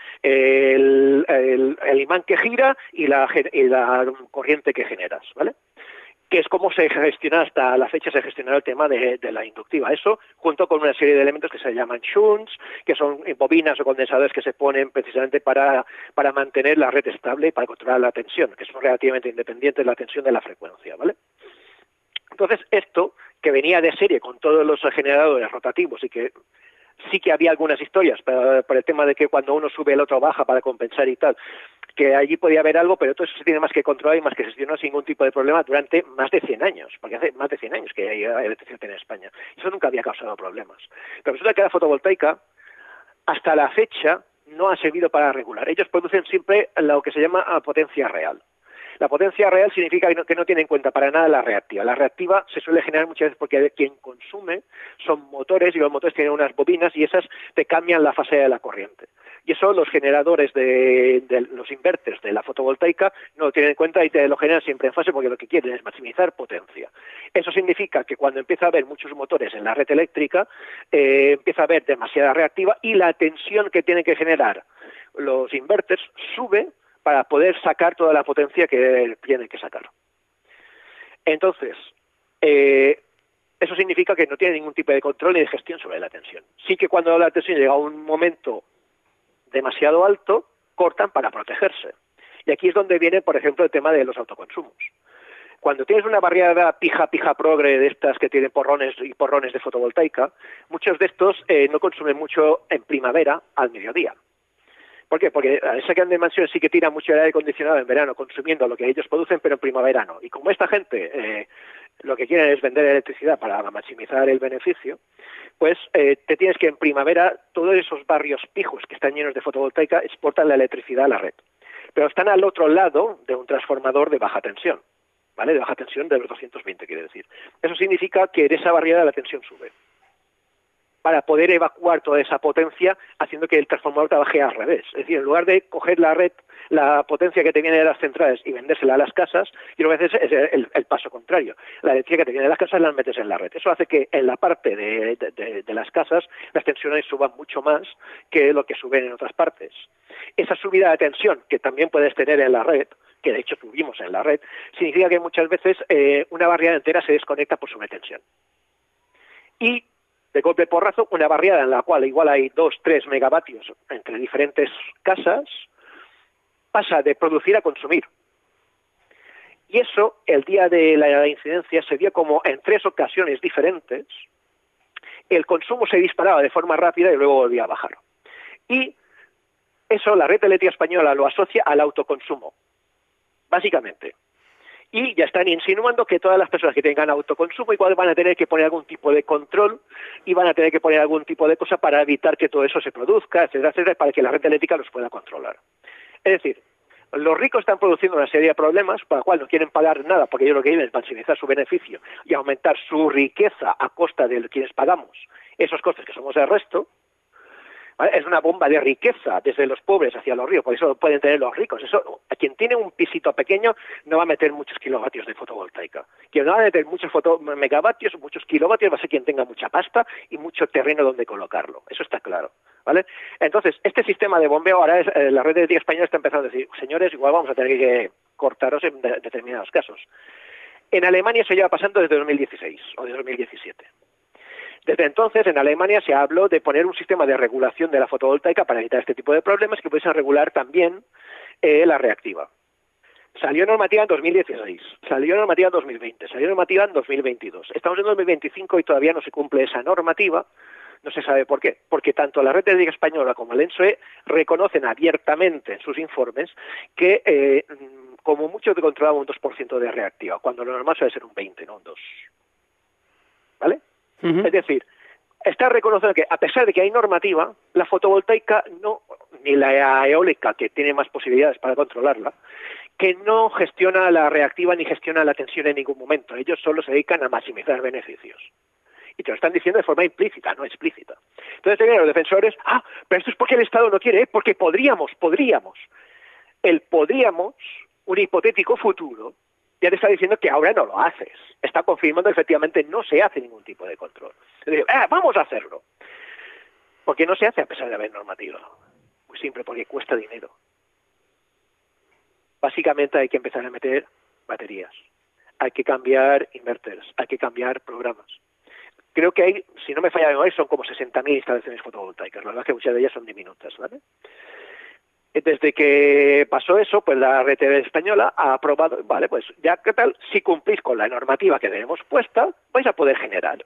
Speaker 3: el, el, el imán que gira y la, y la corriente que generas, ¿vale? Que es como se gestiona hasta la fecha, se gestionó el tema de, de la inductiva. Eso, junto con una serie de elementos que se llaman shunts, que son bobinas o condensadores que se ponen precisamente para, para mantener la red estable y para controlar la tensión, que son relativamente independientes de la tensión de la frecuencia, ¿vale? Entonces, esto, que venía de serie con todos los generadores rotativos y que sí que había algunas historias por, por el tema de que cuando uno sube el otro baja para compensar y tal, que allí podía haber algo, pero todo eso se tiene más que controlar y más que gestionar sin ningún tipo de problema durante más de cien años, porque hace más de cien años que hay electricidad en España. Eso nunca había causado problemas. Pero resulta que la fotovoltaica, hasta la fecha, no ha servido para regular. Ellos producen siempre lo que se llama potencia real. La potencia real significa que no, que no tiene en cuenta para nada la reactiva. La reactiva se suele generar muchas veces porque quien consume son motores y los motores tienen unas bobinas y esas te cambian la fase de la corriente. Y eso los generadores de, de los inverters de la fotovoltaica no lo tienen en cuenta y te lo generan siempre en fase porque lo que quieren es maximizar potencia. Eso significa que cuando empieza a haber muchos motores en la red eléctrica, eh, empieza a haber demasiada reactiva y la tensión que tienen que generar los inverters sube para poder sacar toda la potencia que tienen que sacar. Entonces, eh, eso significa que no tiene ningún tipo de control ni de gestión sobre la tensión. Sí que cuando la tensión llega a un momento demasiado alto, cortan para protegerse. Y aquí es donde viene, por ejemplo, el tema de los autoconsumos. Cuando tienes una barriada pija-pija progre de estas que tienen porrones y porrones de fotovoltaica, muchos de estos eh, no consumen mucho en primavera al mediodía. ¿Por qué? Porque esa gran dimensión sí que tira mucho el aire acondicionado en verano, consumiendo lo que ellos producen, pero en primavera no. Y como esta gente eh, lo que quieren es vender electricidad para maximizar el beneficio, pues eh, te tienes que en primavera, todos esos barrios pijos que están llenos de fotovoltaica exportan la electricidad a la red. Pero están al otro lado de un transformador de baja tensión, ¿vale? De baja tensión de los doscientos veinte, quiere decir. Eso significa que en esa barriada la tensión sube, para poder evacuar toda esa potencia, haciendo que el transformador trabaje al revés. Es decir, en lugar de coger la red, la potencia que te viene de las centrales y vendérsela a las casas, y lo que haces es el, el paso contrario. La energía que te viene de las casas la metes en la red. Eso hace que en la parte de, de, de, de las casas las tensiones suban mucho más que lo que suben en otras partes. Esa subida de tensión que también puedes tener en la red, que de hecho tuvimos en la red, significa que muchas veces eh, una barriada entera se desconecta por sobretensión. Y de golpe porrazo, una barriada en la cual igual hay dos, tres megavatios entre diferentes casas, pasa de producir a consumir. Y eso, el día de la incidencia, se dio como en tres ocasiones diferentes, el consumo se disparaba de forma rápida y luego volvía a bajar. Y eso la red eléctrica española lo asocia al autoconsumo, básicamente. Y ya están insinuando que todas las personas que tengan autoconsumo igual van a tener que poner algún tipo de control y van a tener que poner algún tipo de cosa para evitar que todo eso se produzca, etcétera, etcétera, para que la red eléctrica los pueda controlar. Es decir, los ricos están produciendo una serie de problemas para los cuales no quieren pagar nada porque ellos lo que quieren es maximizar su beneficio y aumentar su riqueza a costa de quienes pagamos esos costes que somos el resto. ¿Vale? Es una bomba de riqueza desde los pobres hacia los ricos, por eso pueden tener los ricos. Eso, a quien tiene un pisito pequeño no va a meter muchos kilovatios de fotovoltaica. Quien no va a meter muchos foto, megavatios, muchos kilovatios, va a ser quien tenga mucha pasta y mucho terreno donde colocarlo. Eso está claro. ¿Vale? Entonces, este sistema de bombeo ahora es, eh, la red eléctrica española está empezando a decir, señores, igual vamos a tener que cortaros en de, determinados casos. En Alemania se lleva pasando desde dos mil dieciséis o desde dos mil diecisiete. Desde entonces, en Alemania se habló de poner un sistema de regulación de la fotovoltaica para evitar este tipo de problemas que pudiesen regular también eh, la reactiva. Salió normativa en dos mil dieciséis, salió normativa en dos mil veinte, salió normativa en dos mil veintidós. Estamos en dos mil veinticinco y todavía no se cumple esa normativa. No se sabe por qué, porque tanto la red eléctrica española como el ENSOE reconocen abiertamente en sus informes que eh, como mucho te controlaba un dos por ciento de reactiva, cuando lo normal suele ser un veinte, no un dos. ¿Vale? Uh-huh. Es decir, está reconociendo que a pesar de que hay normativa, la fotovoltaica no, ni la eólica, que tiene más posibilidades para controlarla, que no gestiona la reactiva ni gestiona la tensión en ningún momento. Ellos solo se dedican a maximizar beneficios. Y te lo están diciendo de forma implícita, no explícita. Entonces llegan los defensores, ah, pero esto es porque el Estado no quiere, ¿eh? Porque podríamos, podríamos. El podríamos, un hipotético futuro, ya te está diciendo que ahora no lo haces. Está confirmando que efectivamente no se hace ningún tipo de control. Es decir, ah, vamos a hacerlo. Porque no se hace a pesar de haber normativa. Muy simple, porque cuesta dinero. Básicamente hay que empezar a meter baterías. Hay que cambiar inverters, hay que cambiar programas. Creo que hay, si no me falla de memoria, son como sesenta mil instalaciones fotovoltaicas. La verdad es que muchas de ellas son diminutas, ¿vale? Desde que pasó eso, pues la red española ha aprobado, vale, pues ya qué tal, si cumplís con la normativa que tenemos puesta, vais a poder generar.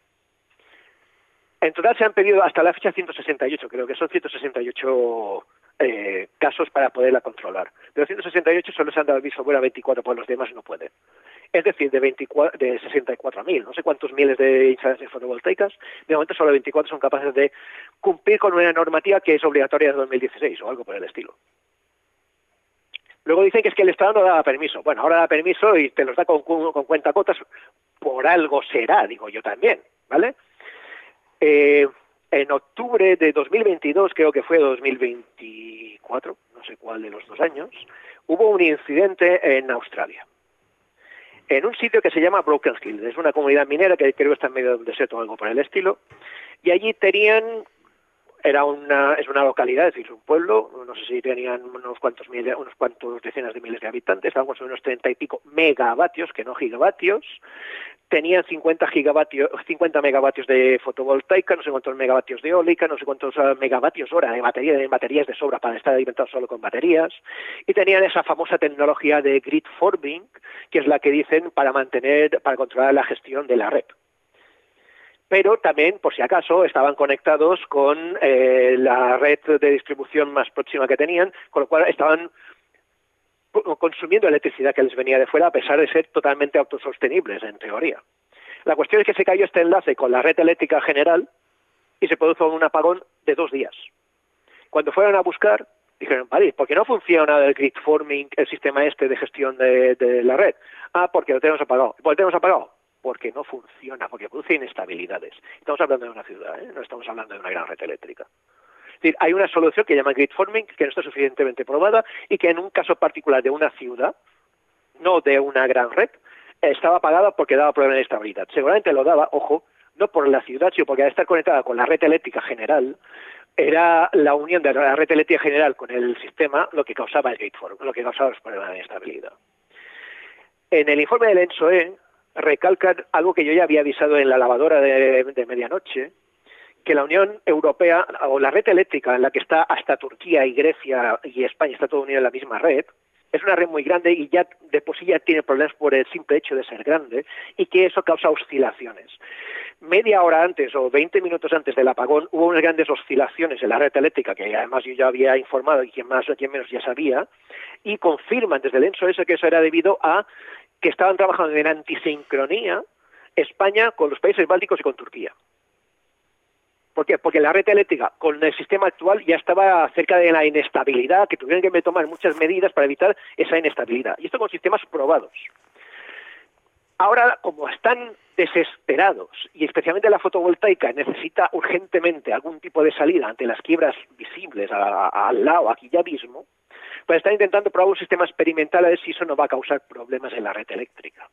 Speaker 3: En total se han pedido hasta la fecha ciento sesenta y ocho, creo que son ciento sesenta y ocho eh, casos para poderla controlar. De los ciento sesenta y ocho solo se han dado el visto bueno a veinticuatro, pues los demás no pueden. Es decir, de, veinticuatro, de sesenta y cuatro mil, no sé cuántos miles de instalaciones fotovoltaicas, de momento solo veinticuatro son capaces de cumplir con una normativa que es obligatoria de dos mil dieciséis o algo por el estilo. Luego dicen que es que el Estado no da permiso. Bueno, ahora da permiso y te los da con, con cuentagotas, por algo será, digo yo también, ¿vale? Eh, en octubre de dos mil veintidós, creo que fue dos mil veinticuatro, no sé cuál de los dos años, hubo un incidente en Australia, en un sitio que se llama Broken Hill. Es una comunidad minera que creo que está en medio del desierto o algo por el estilo, y allí tenían, era una, es una localidad, es decir, un pueblo, no sé si tenían unos cuantos miles, unos cuantos decenas de miles de habitantes, algo sobre unos treinta y pico megavatios, que no gigavatios. Tenían cincuenta gigavatios, cincuenta megavatios de fotovoltaica, no sé cuántos megavatios de eólica, no sé cuántos megavatios hora de batería, de baterías de sobra para estar alimentados solo con baterías, y tenían esa famosa tecnología de grid forming, que es la que dicen para mantener, para controlar la gestión de la red. Pero también, por si acaso, estaban conectados con eh, la red de distribución más próxima que tenían, con lo cual estaban consumiendo electricidad que les venía de fuera, a pesar de ser totalmente autosostenibles, en teoría. La cuestión es que se cayó este enlace con la red eléctrica general y se produjo un apagón de dos días. Cuando fueron a buscar, dijeron, vale, ¿por qué no funciona el grid forming, el sistema este de gestión de, de la red? Ah, porque lo tenemos apagado. ¿Por qué lo tenemos apagado? Porque no funciona, porque produce inestabilidades. Estamos hablando de una ciudad, ¿eh? No estamos hablando de una gran red eléctrica. Es decir, hay una solución que se llama grid forming, que no está suficientemente probada y que en un caso particular de una ciudad, no de una gran red, estaba apagada porque daba problemas de estabilidad. Seguramente lo daba, ojo, no por la ciudad, sino porque al estar conectada con la red eléctrica general, era la unión de la red eléctrica general con el sistema lo que causaba el grid forming, lo que causaba los problemas de estabilidad. En el informe del ENSOE recalcan algo que yo ya había avisado en la lavadora de, de medianoche, que la Unión Europea, o la red eléctrica en la que está hasta Turquía y Grecia y España, está todo unido en la misma red, es una red muy grande y ya de por sí ya tiene problemas por el simple hecho de ser grande y que eso causa oscilaciones. Media hora antes o veinte minutos antes del apagón hubo unas grandes oscilaciones en la red eléctrica, que además yo ya había informado y quien más o quien menos ya sabía, y confirman desde el ENSOE que eso era debido a que estaban trabajando en antisincronía España con los países bálticos y con Turquía. ¿Por qué? Porque la red eléctrica con el sistema actual ya estaba cerca de la inestabilidad, que tuvieron que tomar muchas medidas para evitar esa inestabilidad. Y esto con sistemas probados. Ahora, como están desesperados, y especialmente la fotovoltaica necesita urgentemente algún tipo de salida ante las quiebras visibles a, a, al lado, aquí ya mismo, pues están intentando probar un sistema experimental a ver si eso no va a causar problemas en la red eléctrica.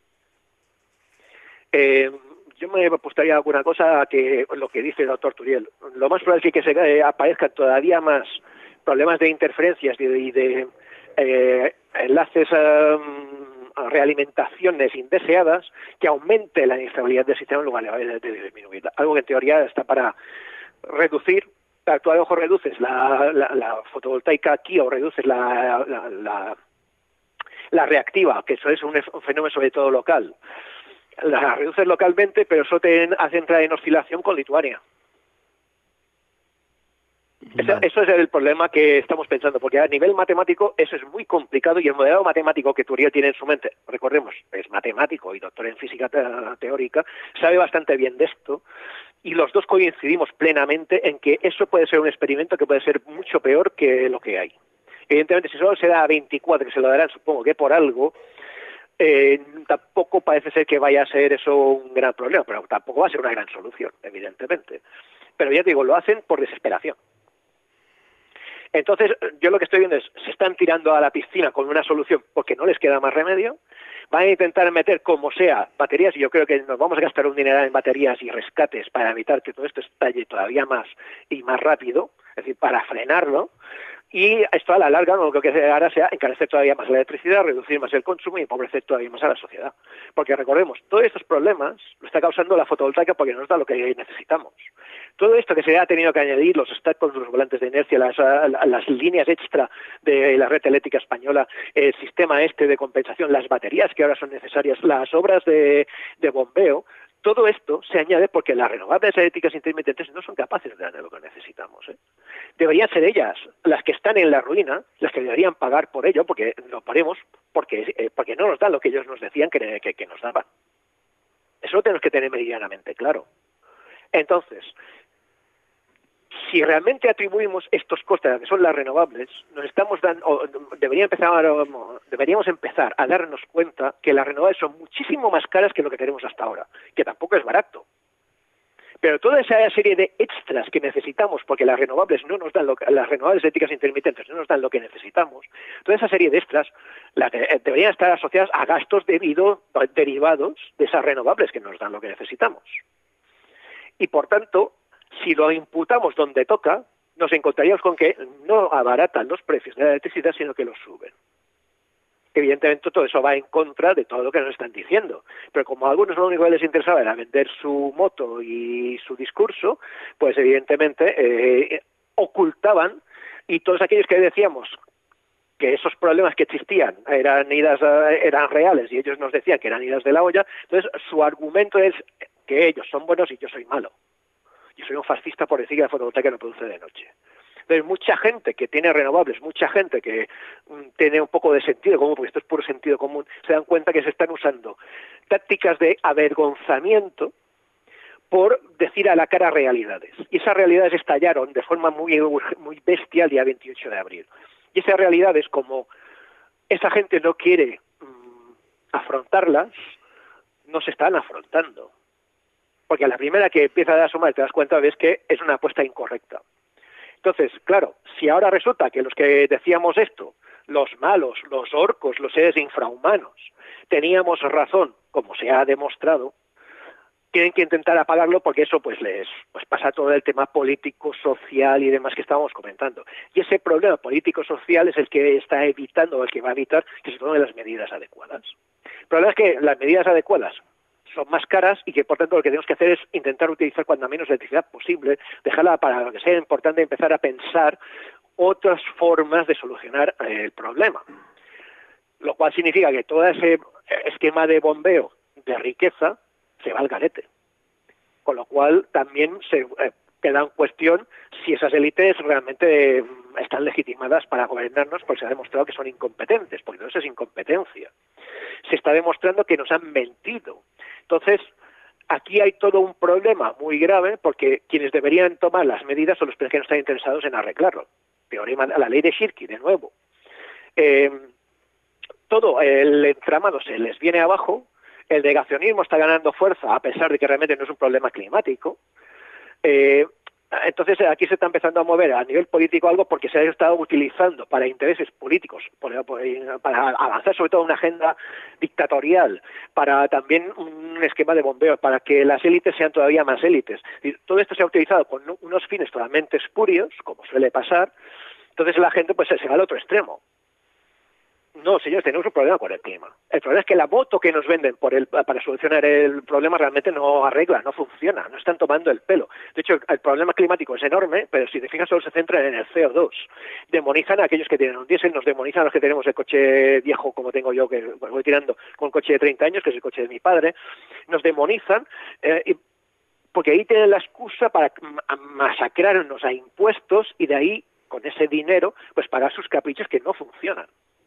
Speaker 3: Eh, yo me apostaría alguna cosa que lo que dice el doctor Turiel. Lo más probable es que se eh, aparezcan todavía más problemas de interferencias y de, y de eh, enlaces eh, a realimentaciones indeseadas que aumente la inestabilidad del sistema en lugar de, de disminuirla. Algo que en teoría está para reducir. Tú a ojo reduces la, la, la fotovoltaica aquí o reduces la, la, la, la reactiva, que eso es un, un fenómeno sobre todo local. La reduces localmente, pero eso te hace entrar en oscilación con Lituania. Vale. Eso, eso es el problema que estamos pensando, porque a nivel matemático eso es muy complicado y el modelo matemático que Turiel tiene en su mente, recordemos, es matemático y doctor en física teórica, sabe bastante bien de esto. Y los dos coincidimos plenamente en que eso puede ser un experimento que puede ser mucho peor que lo que hay. Evidentemente, si solo se da a veinticuatro, que se lo darán, supongo que por algo, eh, tampoco parece ser que vaya a ser eso un gran problema, pero tampoco va a ser una gran solución, evidentemente. Pero ya te digo, lo hacen por desesperación. Entonces, yo lo que estoy viendo es, se están tirando a la piscina con una solución porque no les queda más remedio, van a intentar meter como sea baterías, y yo creo que nos vamos a gastar un dineral en baterías y rescates para evitar que todo esto estalle todavía más y más rápido, es decir, para frenarlo, y esto a la larga lo que hará sea encarecer todavía más la electricidad, reducir más el consumo y empobrecer todavía más a la sociedad. Porque recordemos, todos estos problemas lo está causando la fotovoltaica porque nos da lo que necesitamos. Todo esto que se ha tenido que añadir, los stacks con los volantes de inercia, las, las líneas extra de la red eléctrica española, el sistema este de compensación, las baterías que ahora son necesarias, las obras de, de bombeo, todo esto se añade porque las renovables eléctricas intermitentes no son capaces de dar lo que necesitamos, ¿eh? Deberían ser ellas las que están en la ruina, las que deberían pagar por ello, porque lo ponemos, porque, eh, porque no nos dan lo que ellos nos decían que, que, que nos daban. Eso lo tenemos que tener meridianamente claro. Entonces, si realmente atribuimos estos costes a que son las renovables, nos estamos dando, o debería empezar, deberíamos empezar a darnos cuenta que las renovables son muchísimo más caras que lo que tenemos hasta ahora, que tampoco es barato. Pero toda esa serie de extras que necesitamos, porque las renovables no nos dan lo que, las renovables eléctricas intermitentes no nos dan lo que necesitamos, toda esa serie de extras las de, deberían estar asociadas a gastos debido, derivados de esas renovables que nos dan lo que necesitamos. Y por tanto, si lo imputamos donde toca, nos encontraríamos con que no abaratan los precios de la electricidad, sino que los suben. Evidentemente todo eso va en contra de todo lo que nos están diciendo, pero como a algunos lo único que les interesaba era vender su moto y su discurso, pues evidentemente eh, ocultaban, y todos aquellos que decíamos que esos problemas que existían eran idas, eran reales y ellos nos decían que eran idas de la olla, entonces su argumento es que ellos son buenos y yo soy malo. Yo soy un fascista por decir que la fotovoltaica no produce de noche. Entonces, mucha gente que tiene renovables, mucha gente que mm, tiene un poco de sentido común, porque esto es puro sentido común, se dan cuenta que se están usando tácticas de avergonzamiento por decir a la cara realidades. Y esas realidades estallaron de forma muy, muy bestia el día veintiocho de abril. Y esas realidades, como esa gente no quiere mmm, afrontarlas, no se están afrontando. Porque a la primera que empieza a asomar te das cuenta, ves que es una apuesta incorrecta. Entonces, claro, si ahora resulta que los que decíamos esto, los malos, los orcos, los seres infrahumanos, teníamos razón, como se ha demostrado, tienen que intentar apagarlo porque eso pues les pues pasa todo el tema político, social y demás que estábamos comentando. Y ese problema político-social es el que está evitando, o el que va a evitar que se tomen las medidas adecuadas. El problema es que las medidas adecuadas son más caras y que por tanto lo que tenemos que hacer es intentar utilizar cuando menos electricidad posible, dejarla para lo que sea importante, empezar a pensar otras formas de solucionar el problema. Lo cual significa que todo ese esquema de bombeo de riqueza se va al garete. Con lo cual también se eh, queda en cuestión si esas élites realmente eh, están legitimadas para gobernarnos, porque se ha demostrado que son incompetentes, porque eso es incompetencia. Se está demostrando que nos han mentido. Entonces, aquí hay todo un problema muy grave, porque quienes deberían tomar las medidas son los que no están interesados en arreglarlo. Teorema, la ley de Shirky, de nuevo. Eh, todo el entramado se les viene abajo. El negacionismo está ganando fuerza, a pesar de que realmente no es un problema climático. Eh, entonces, aquí se está empezando a mover a nivel político algo porque se ha estado utilizando para intereses políticos, para avanzar sobre todo una agenda dictatorial, para también un esquema de bombeo, para que las élites sean todavía más élites. Y todo esto se ha utilizado con unos fines totalmente espurios, como suele pasar. Entonces la gente pues se va al otro extremo. No, señores, tenemos un problema con el clima. El problema es que la moto que nos venden por el, para solucionar el problema realmente no arregla, no funciona, no están tomando el pelo. De hecho, el, el problema climático es enorme, pero si te fijas solo se centran en el C O dos. Demonizan a aquellos que tienen un diésel, nos demonizan a los que tenemos el coche viejo, como tengo yo, que voy tirando con un coche de treinta años, que es el coche de mi padre. Nos demonizan eh, y, porque ahí tienen la excusa para masacrarnos a impuestos y de ahí, con ese dinero, pues pagar sus caprichos que no funcionan.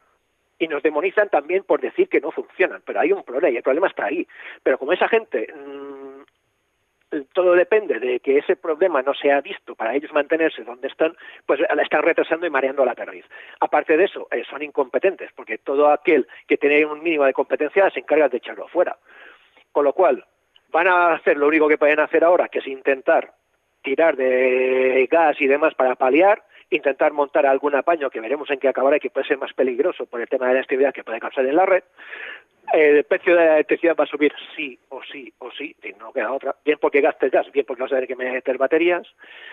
Speaker 3: Y nos demonizan también por decir que no funcionan, pero hay un problema y el problema está ahí. Pero como esa gente, mmm, todo depende de que ese problema no sea visto para ellos mantenerse donde están, pues la están retrasando y mareando la perdiz. Aparte de eso, eh, son incompetentes, porque todo aquel que tiene un mínimo de competencia se encarga de echarlo fuera. Con lo cual, van a hacer lo único que pueden hacer ahora, que es intentar tirar de gas y demás para paliar, intentar montar algún apaño que veremos en qué acabará y que puede ser más peligroso por el tema de la inestabilidad que puede causar en la red. El precio de la electricidad va a subir sí o sí o sí, y no queda otra, bien porque gastes gas, bien porque vas a tener que meter baterías.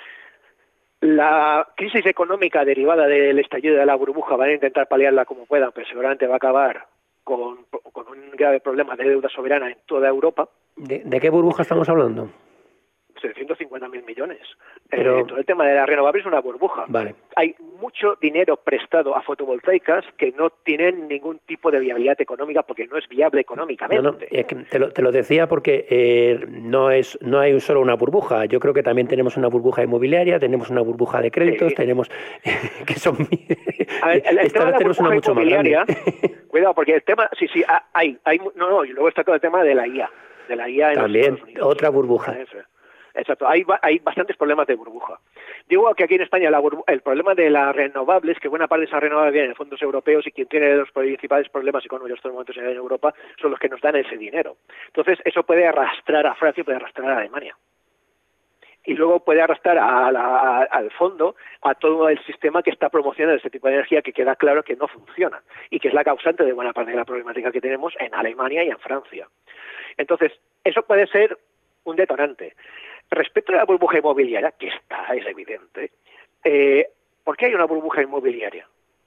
Speaker 3: La crisis económica derivada del estallido de la burbuja van a intentar paliarla como puedan, pero seguramente va a acabar con, con un grave problema de deuda soberana en toda Europa.
Speaker 4: ¿De, de qué burbuja estamos hablando?
Speaker 3: setecientos cincuenta mil millones.
Speaker 4: Pero...
Speaker 3: Eh, todo el tema de la renovable es una burbuja.
Speaker 4: Vale.
Speaker 3: Hay mucho dinero prestado a fotovoltaicas que no tienen ningún tipo de viabilidad económica porque no es viable económicamente.
Speaker 4: No, no, es que te, lo, te lo decía porque eh, no es no hay solo una burbuja. Yo creo que también tenemos una burbuja inmobiliaria, tenemos una burbuja de créditos, sí. tenemos que son...
Speaker 3: A ver, el, el
Speaker 4: esta
Speaker 3: tema de la
Speaker 4: tenemos
Speaker 3: burbuja
Speaker 4: una mucho
Speaker 3: inmobiliaria,
Speaker 4: más grande.
Speaker 3: Cuidado, porque el tema, sí, sí, hay, hay, no, no, y luego está todo el tema de la I A, de la I A en
Speaker 4: también,
Speaker 3: los Unidos,
Speaker 4: otra burbuja.
Speaker 3: Exacto, hay, hay bastantes problemas de burbuja. Digo que aquí en España la burbu- el problema de las renovables, que buena parte de esas renovables vienen de fondos europeos y quien tiene los principales problemas económicos en estos momentos en Europa son los que nos dan ese dinero. Entonces eso puede arrastrar a Francia y puede arrastrar a Alemania. Y luego puede arrastrar a la, a, al fondo a todo el sistema que está promocionando ese tipo de energía que queda claro que no funciona y que es la causante de buena parte de la problemática que tenemos en Alemania y en Francia. Entonces, eso puede ser un detonante. Respecto a la burbuja inmobiliaria, que está, es evidente, eh, ¿por qué hay una burbuja inmobiliaria?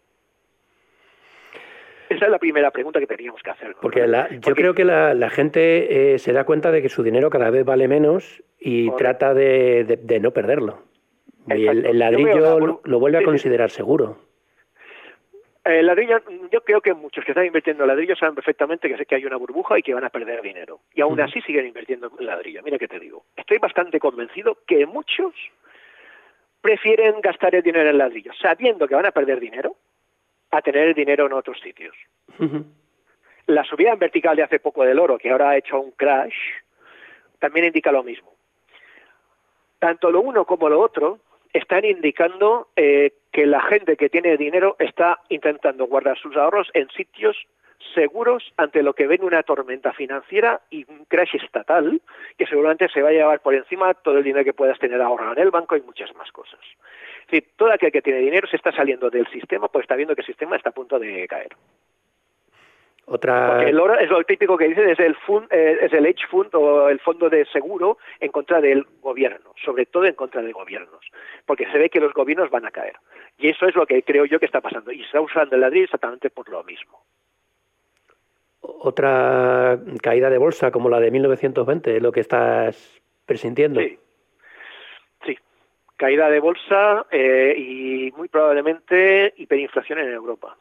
Speaker 3: Esa es la primera pregunta que teníamos que hacer, ¿no?
Speaker 4: Porque la, yo Porque, creo que la, la gente eh, se da cuenta de que su dinero cada vez vale menos y correcto. trata de, de, de no perderlo. Exacto. Y el, el ladrillo lo, lo vuelve a sí, considerar sí. seguro.
Speaker 3: El ladrillo, yo creo que muchos que están invirtiendo en ladrillo saben perfectamente que sé que hay una burbuja y que van a perder dinero. Y aún uh-huh. así siguen invirtiendo en ladrillo. Mira que te digo. Estoy bastante convencido que muchos prefieren gastar el dinero en ladrillo, sabiendo que van a perder dinero, a tener el dinero en otros sitios. Uh-huh. La subida en vertical de hace poco del oro, que ahora ha hecho un crash, también indica lo mismo. Tanto lo uno como lo otro están indicando eh, que la gente que tiene dinero está intentando guardar sus ahorros en sitios seguros ante lo que ven una tormenta financiera y un crash estatal que seguramente se va a llevar por encima todo el dinero que puedas tener ahorrado en el banco y muchas más cosas. Es decir, todo aquel que tiene dinero se está saliendo del sistema, pues está viendo que el sistema está a punto de caer.
Speaker 4: Otra...
Speaker 3: Porque el oro es lo típico que dicen, es el fund, eh, es el hedge fund o el fondo de seguro en contra del gobierno, sobre todo en contra de gobiernos, porque se ve que los gobiernos van a caer. Y eso es lo que creo yo que está pasando. Y se está usando el ladrillo exactamente por lo mismo.
Speaker 4: Otra caída de bolsa como la de mil novecientos veinte, ¿es lo que estás presintiendo?
Speaker 3: Sí, sí. Caída de bolsa eh, y muy probablemente hiperinflación en Europa.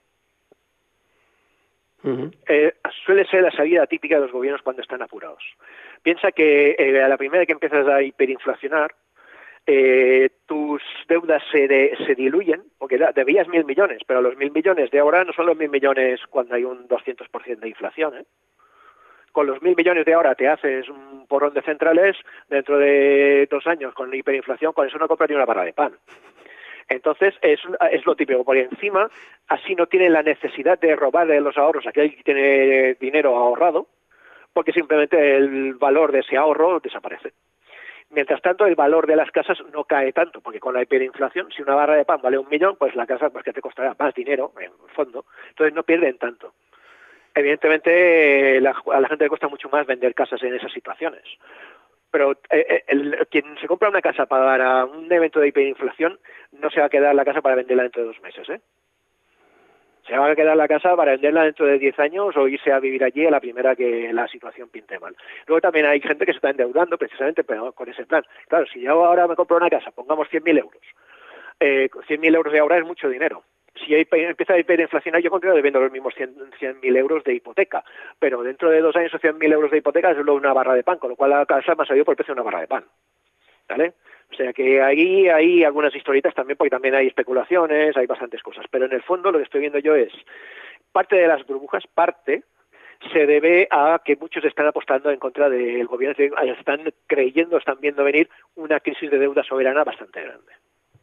Speaker 3: Uh-huh. Eh, suele ser la salida típica de los gobiernos cuando están apurados. Piensa que eh, a la primera que empiezas a hiperinflacionar, eh, tus deudas se, de, se diluyen, porque debías mil millones, pero los mil millones de ahora no son los mil millones cuando hay un doscientos por ciento de inflación, ¿eh? Con los mil millones de ahora te haces un porrón de centrales, dentro de dos años con la hiperinflación, con eso no compras ni una barra de pan. Entonces, es, es lo típico, porque encima así no tiene la necesidad de robar de los ahorros a aquel que tiene dinero ahorrado, porque simplemente el valor de ese ahorro desaparece. Mientras tanto, el valor de las casas no cae tanto, porque con la hiperinflación, si una barra de pan vale un millón, pues la casa pues que te costará más dinero, en el fondo, entonces no pierden tanto. Evidentemente, la, a la gente le cuesta mucho más vender casas en esas situaciones. Pero eh, el, quien se compra una casa para un evento de hiperinflación no se va a quedar la casa para venderla dentro de dos meses, ¿eh? Se va a quedar la casa para venderla dentro de diez años o irse a vivir allí a la primera que la situación pinte mal. Luego también hay gente que se está endeudando precisamente con ese plan. Claro, si yo ahora me compro una casa, pongamos cien mil euros, eh, cien mil euros de ahora es mucho dinero. Si empieza a hiperinflacionar, yo continúo debiendo los mismos cien mil euros de hipoteca, pero dentro de dos años cien mil euros de hipoteca es solo una barra de pan, con lo cual la casa me ha salido por el precio de una barra de pan, ¿vale? O sea que ahí hay algunas historietas también, porque también hay especulaciones, hay bastantes cosas, pero en el fondo lo que estoy viendo yo es, parte de las burbujas, parte, se debe a que muchos están apostando en contra del gobierno, están creyendo, están viendo venir una crisis de deuda soberana bastante grande.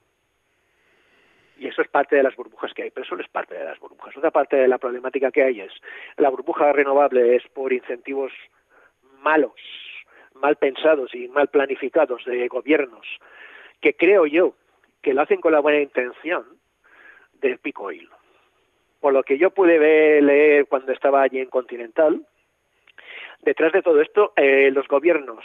Speaker 3: Y eso es parte de las burbujas que hay, pero eso no es parte de las burbujas. Otra parte de la problemática que hay es, la burbuja renovable es por incentivos malos, mal pensados y mal planificados de gobiernos, que creo yo que lo hacen con la buena intención del peak oil. Por lo que yo pude ver, leer cuando estaba allí en Continental, detrás de todo esto, eh, los gobiernos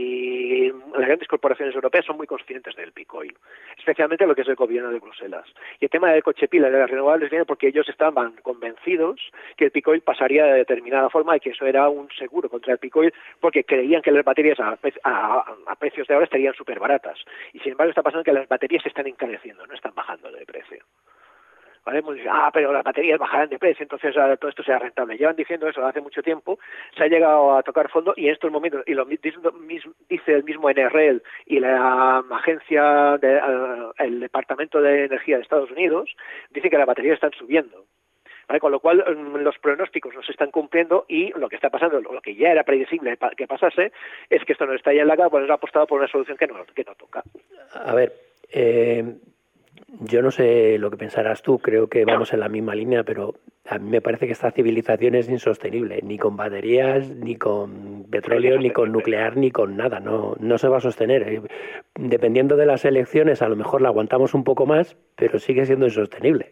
Speaker 3: y las grandes corporaciones europeas son muy conscientes del peak oil, especialmente lo que es el gobierno de Bruselas. Y el tema del coche pila de las renovables viene porque ellos estaban convencidos que el peak oil pasaría de determinada forma y que eso era un seguro contra el peak oil, porque creían que las baterías a, a, a precios de ahora estarían súper baratas. Y sin embargo está pasando que las baterías se están encareciendo, no están bajando de precio. ¿Vale? Ah, pero las baterías bajarán de precio, entonces todo esto será rentable. Llevan diciendo eso hace mucho tiempo, se ha llegado a tocar fondo y en estos momentos, y lo dice el mismo N R E L y la agencia, de, uh, el Departamento de Energía de Estados Unidos, dice que las baterías están subiendo. ¿Vale? Con lo cual los pronósticos no se están cumpliendo y lo que está pasando, lo que ya era previsible que pasase, es que esto nos está ya en la cara, pues nos ha apostado por una solución que no, que no toca.
Speaker 4: A ver, eh... yo no sé lo que pensarás tú, creo que vamos en la misma línea, pero a mí me parece que esta civilización es insostenible, ni con baterías, ni con petróleo, ni con nuclear, ni con nada, no, no se va a sostener. Dependiendo de las elecciones, a lo mejor la aguantamos un poco más, pero sigue siendo insostenible.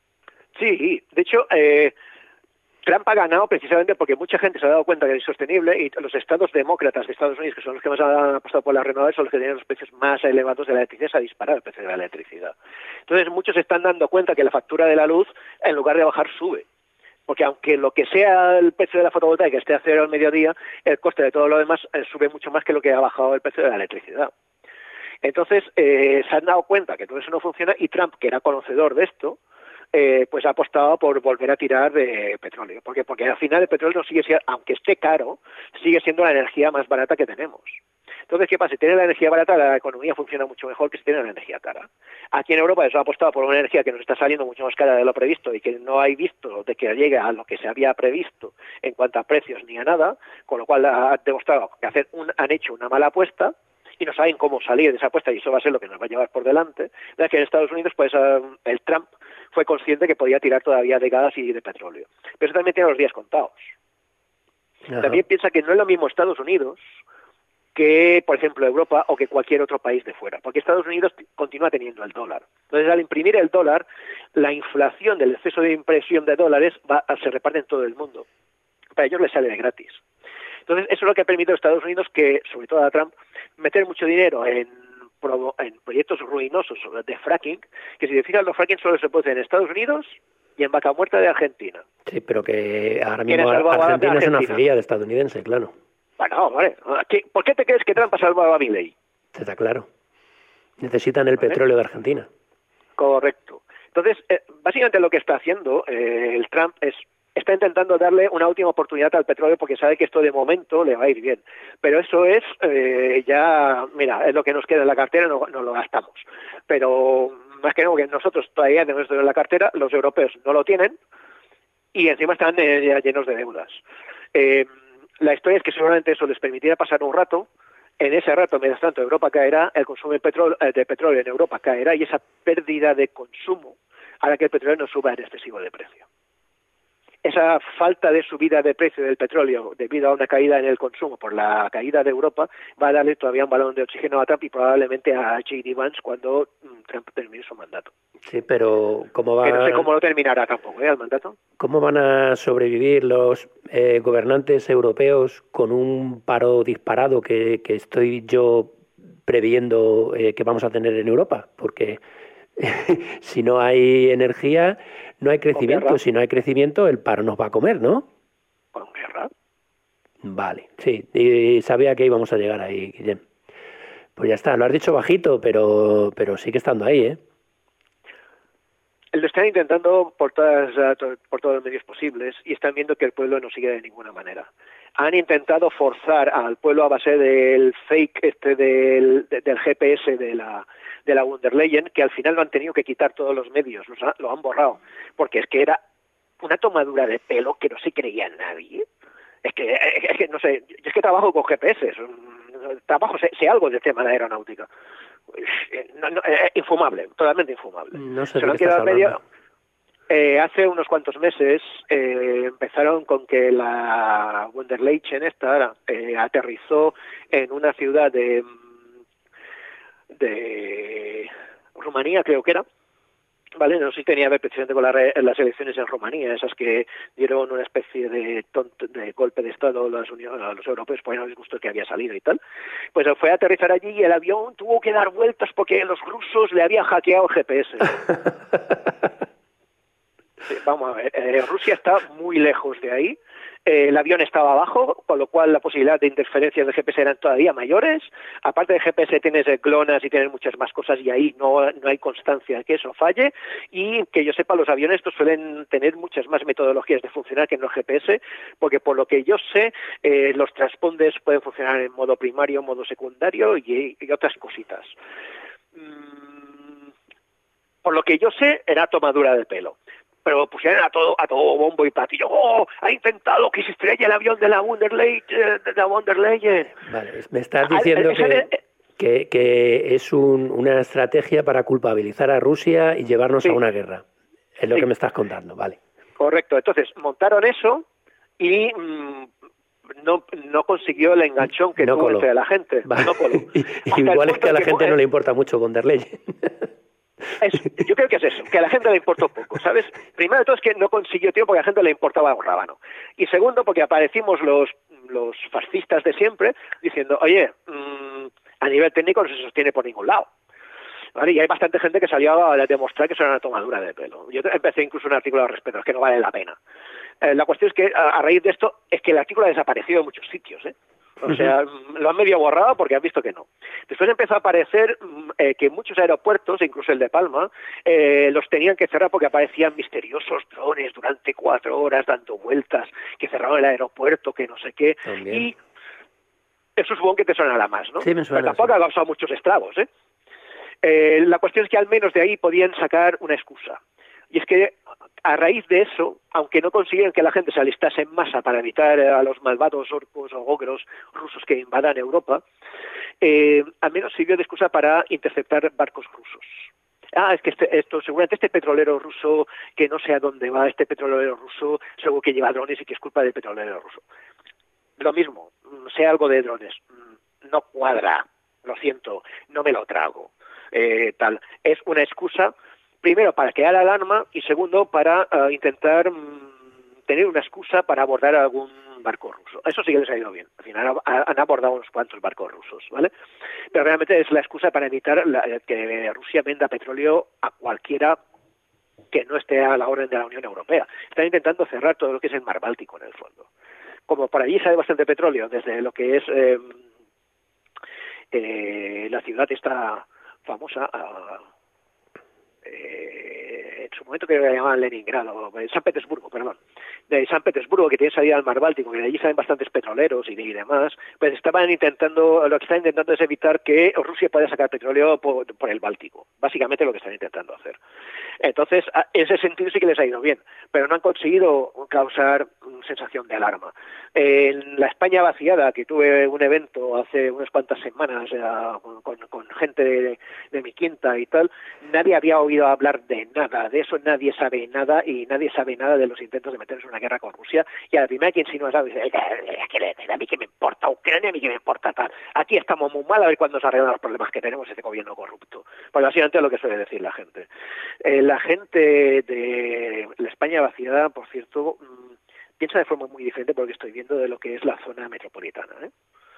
Speaker 3: Sí, de hecho, eh, Trump ha ganado precisamente porque mucha gente se ha dado cuenta que es insostenible y los estados demócratas de Estados Unidos, que son los que más han apostado por las renovables, son los que tienen los precios más elevados de la electricidad, se ha disparado el precio de la electricidad. Entonces muchos se están dando cuenta que la factura de la luz, en lugar de bajar, sube. Porque aunque lo que sea el precio de la fotovoltaica esté a cero al mediodía, el coste de todo lo demás eh, sube mucho más que lo que ha bajado el precio de la electricidad. Entonces eh, se han dado cuenta que todo eso no funciona y Trump, que era conocedor de esto, Eh, pues ha apostado por volver a tirar de petróleo. ¿Por qué? Porque al final el petróleo sigue siendo, aunque esté caro, sigue siendo la energía más barata que tenemos. Entonces, ¿qué pasa? Si tiene la energía barata, la economía funciona mucho mejor que si tiene la energía cara. Aquí en Europa se ha apostado por una energía que nos está saliendo mucho más cara de lo previsto y que no hay visto de que llegue a lo que se había previsto en cuanto a precios ni a nada, con lo cual ha demostrado que hacer un, han hecho una mala apuesta y no saben cómo salir de esa apuesta, y eso va a ser lo que nos va a llevar por delante. Es que en Estados Unidos, pues el Trump fue consciente que podía tirar todavía de gas y de petróleo. Pero eso también tiene los días contados. Ajá. También piensa que no es lo mismo Estados Unidos que, por ejemplo, Europa o que cualquier otro país de fuera, porque Estados Unidos continúa teniendo el dólar. Entonces, al imprimir el dólar, la inflación del exceso de impresión de dólares va, se reparte en todo el mundo. Para ellos les sale de gratis. Entonces, eso es lo que ha permitido a Estados Unidos, que, sobre todo a Trump, meter mucho dinero en, en proyectos ruinosos de fracking, que si te fijas, los fracking solo se pueden en Estados Unidos y en Vaca Muerta de Argentina.
Speaker 4: Sí, pero que ahora mismo Argentina, Argentina es una filial estadounidense, claro.
Speaker 3: Bueno, vale. ¿Por qué te crees que Trump ha salvado a Milei?
Speaker 4: Está claro. Necesitan el ¿Vale? petróleo de Argentina.
Speaker 3: Correcto. Entonces, eh, básicamente lo que está haciendo eh, el Trump es está intentando darle una última oportunidad al petróleo porque sabe que esto de momento le va a ir bien. Pero eso es eh, ya, mira, es lo que nos queda en la cartera, no, no lo gastamos. Pero más que no, que nosotros todavía tenemos esto en la cartera, los europeos no lo tienen y encima están eh, llenos de deudas. Eh, La historia es que seguramente eso les permitirá pasar un rato. En ese rato, mientras tanto, Europa caerá, el consumo de petróleo, de petróleo en Europa caerá y esa pérdida de consumo hará que el petróleo no suba en excesivo de precio. Esa falta de subida de precio del petróleo debido a una caída en el consumo por la caída de Europa va a darle todavía un balón de oxígeno a Trump y probablemente a J D Vance cuando Trump termine su mandato.
Speaker 4: Sí, pero ¿cómo va?
Speaker 3: Que no sé cómo lo terminará tampoco, ¿eh? El mandato.
Speaker 4: ¿Cómo van a sobrevivir los eh, gobernantes europeos con un paro disparado que, que estoy yo previendo eh, que vamos a tener en Europa? Porque si no hay energía, no hay crecimiento. Si no hay crecimiento, el paro nos va a comer, ¿no?
Speaker 3: Con guerra.
Speaker 4: Vale, sí. Y sabía que íbamos a llegar ahí, Guillem. Pues ya está, lo has dicho bajito, pero, pero sigue estando ahí, ¿eh?
Speaker 3: Lo están intentando por todas por todos los medios posibles y están viendo que el pueblo no sigue de ninguna manera. Han intentado forzar al pueblo a base del fake este del, del G P S de la de la von der Leyen, que al final lo han tenido que quitar todos los medios, los ha, lo han borrado, porque es que era una tomadura de pelo que no se creía en nadie. Es que, es que no sé, yo es que trabajo con G P S, trabajo, sé, sé algo del tema de aeronáutica. No, no, eh, infumable, totalmente infumable.
Speaker 4: No sé
Speaker 3: se lo han quedado medio. Eh, hace unos cuantos meses eh, empezaron con que la von der Leyen esta eh, aterrizó en una ciudad de de Rumanía, creo que era, vale, no sé si tenía que ver precisamente con la re, las elecciones en Rumanía, esas que dieron una especie de, tonto, de golpe de estado a, las unión, a los europeos, porque no les gustó que había salido y tal. Pues fue a aterrizar allí y el avión tuvo que dar vueltas porque los rusos le habían hackeado el G P S. Sí, vamos a ver, eh, Rusia está muy lejos de ahí. Eh, el avión estaba abajo, con lo cual la posibilidad de interferencias de G P S eran todavía mayores. Aparte de G P S tienes GLONASS y tienes muchas más cosas y ahí no, no hay constancia de que eso falle. Y que yo sepa, los aviones estos suelen tener muchas más metodologías de funcionar que en los G P S, porque por lo que yo sé, eh, los transponders pueden funcionar en modo primario, modo secundario y, y otras cositas. Mm, por lo que yo sé, era tomadura de pelo. Pero pusieron a todo a todo bombo y platillo. ¡Oh! Ha intentado que se estrelle el avión de la von der Leyen. De la von der Leyen.
Speaker 4: Vale, me estás diciendo que, que, que es un, una estrategia para culpabilizar a Rusia y llevarnos sí. a una guerra. Es lo sí. que me estás contando, vale.
Speaker 3: Correcto. Entonces, montaron eso y mmm, no, no consiguió el enganchón que
Speaker 4: no
Speaker 3: tuvo
Speaker 4: coló.
Speaker 3: entre la gente.
Speaker 4: Vale.
Speaker 3: No coló.
Speaker 4: Igual es que a la que gente fue, no le importa mucho von der Leyen.
Speaker 3: Es, yo creo que es eso, que a la gente le importó poco, ¿sabes? Primero de todo es que no consiguió tiempo porque a la gente le importaba un rábano. Y segundo, porque aparecimos los los fascistas de siempre diciendo, oye, mmm, a nivel técnico no se sostiene por ningún lado. ¿Vale? Y hay bastante gente que salió a demostrar que eso era una tomadura de pelo. Yo empecé incluso un artículo al respecto, es que no vale la pena. Eh, la cuestión es que a, a raíz de esto es que el artículo ha desaparecido en muchos sitios, ¿eh? O sea, uh-huh. lo han medio borrado porque han visto que no. Después empezó a aparecer eh, que muchos aeropuertos, incluso el de Palma, eh, los tenían que cerrar porque aparecían misteriosos drones durante cuatro horas dando vueltas, que cerraban el aeropuerto, que no sé qué.
Speaker 4: También.
Speaker 3: Y eso supongo que te suena más, ¿no?
Speaker 4: Sí, me suena.
Speaker 3: Pero tampoco ha causado muchos estragos, ¿eh? Eh, la cuestión es que al menos de ahí podían sacar una excusa. Y es que a raíz de eso, aunque no consiguieron que la gente se alistase en masa para evitar a los malvados orcos o ogros rusos que invadan Europa, eh, al menos sirvió de excusa para interceptar barcos rusos. Ah, es que este, esto, seguramente este petrolero ruso, que no sé a dónde va, este petrolero ruso, seguro que lleva drones y que es culpa del petrolero ruso. Lo mismo, sea algo de drones, no cuadra, lo siento, no me lo trago. Eh, tal, es una excusa, primero para crear alarma y segundo para uh, intentar um, tener una excusa para abordar algún barco ruso. Eso sí que les ha ido bien. Al final han abordado unos cuantos barcos rusos, ¿vale? Pero realmente es la excusa para evitar la, que Rusia venda petróleo a cualquiera que no esté a la orden de la Unión Europea. Están intentando cerrar todo lo que es el mar Báltico, en el fondo. Como por allí sale bastante petróleo, desde lo que es eh, eh, la ciudad esta famosa, uh, eh, en su momento creo que la llamaban Leningrado, San Petersburgo, perdón, de San Petersburgo, que tiene salida al mar Báltico, que de allí salen bastantes petroleros y, y demás, pues estaban intentando, lo que están intentando es evitar que Rusia pueda sacar petróleo por, por el Báltico, básicamente lo que están intentando hacer. Entonces, en ese sentido sí que les ha ido bien, pero no han conseguido causar sensación de alarma. En la España vaciada, que tuve un evento hace unas cuantas semanas eh, con, con gente de, de mi quinta y tal, nadie había oído hablar de nada, de eso nadie sabe nada y nadie sabe nada de los intentos de meterse en una guerra con Rusia, y a la primera que insinúa algo dice, a mí que me importa Ucrania, a mí que me importa tal, aquí estamos muy mal, a ver cuándo se arreglan los problemas que tenemos este gobierno corrupto. Pues básicamente es lo que suele decir la gente. Eh, la gente de la España vaciada, por cierto, mmm, piensa de forma muy diferente por lo que estoy viendo de lo que es la zona metropolitana, ¿eh?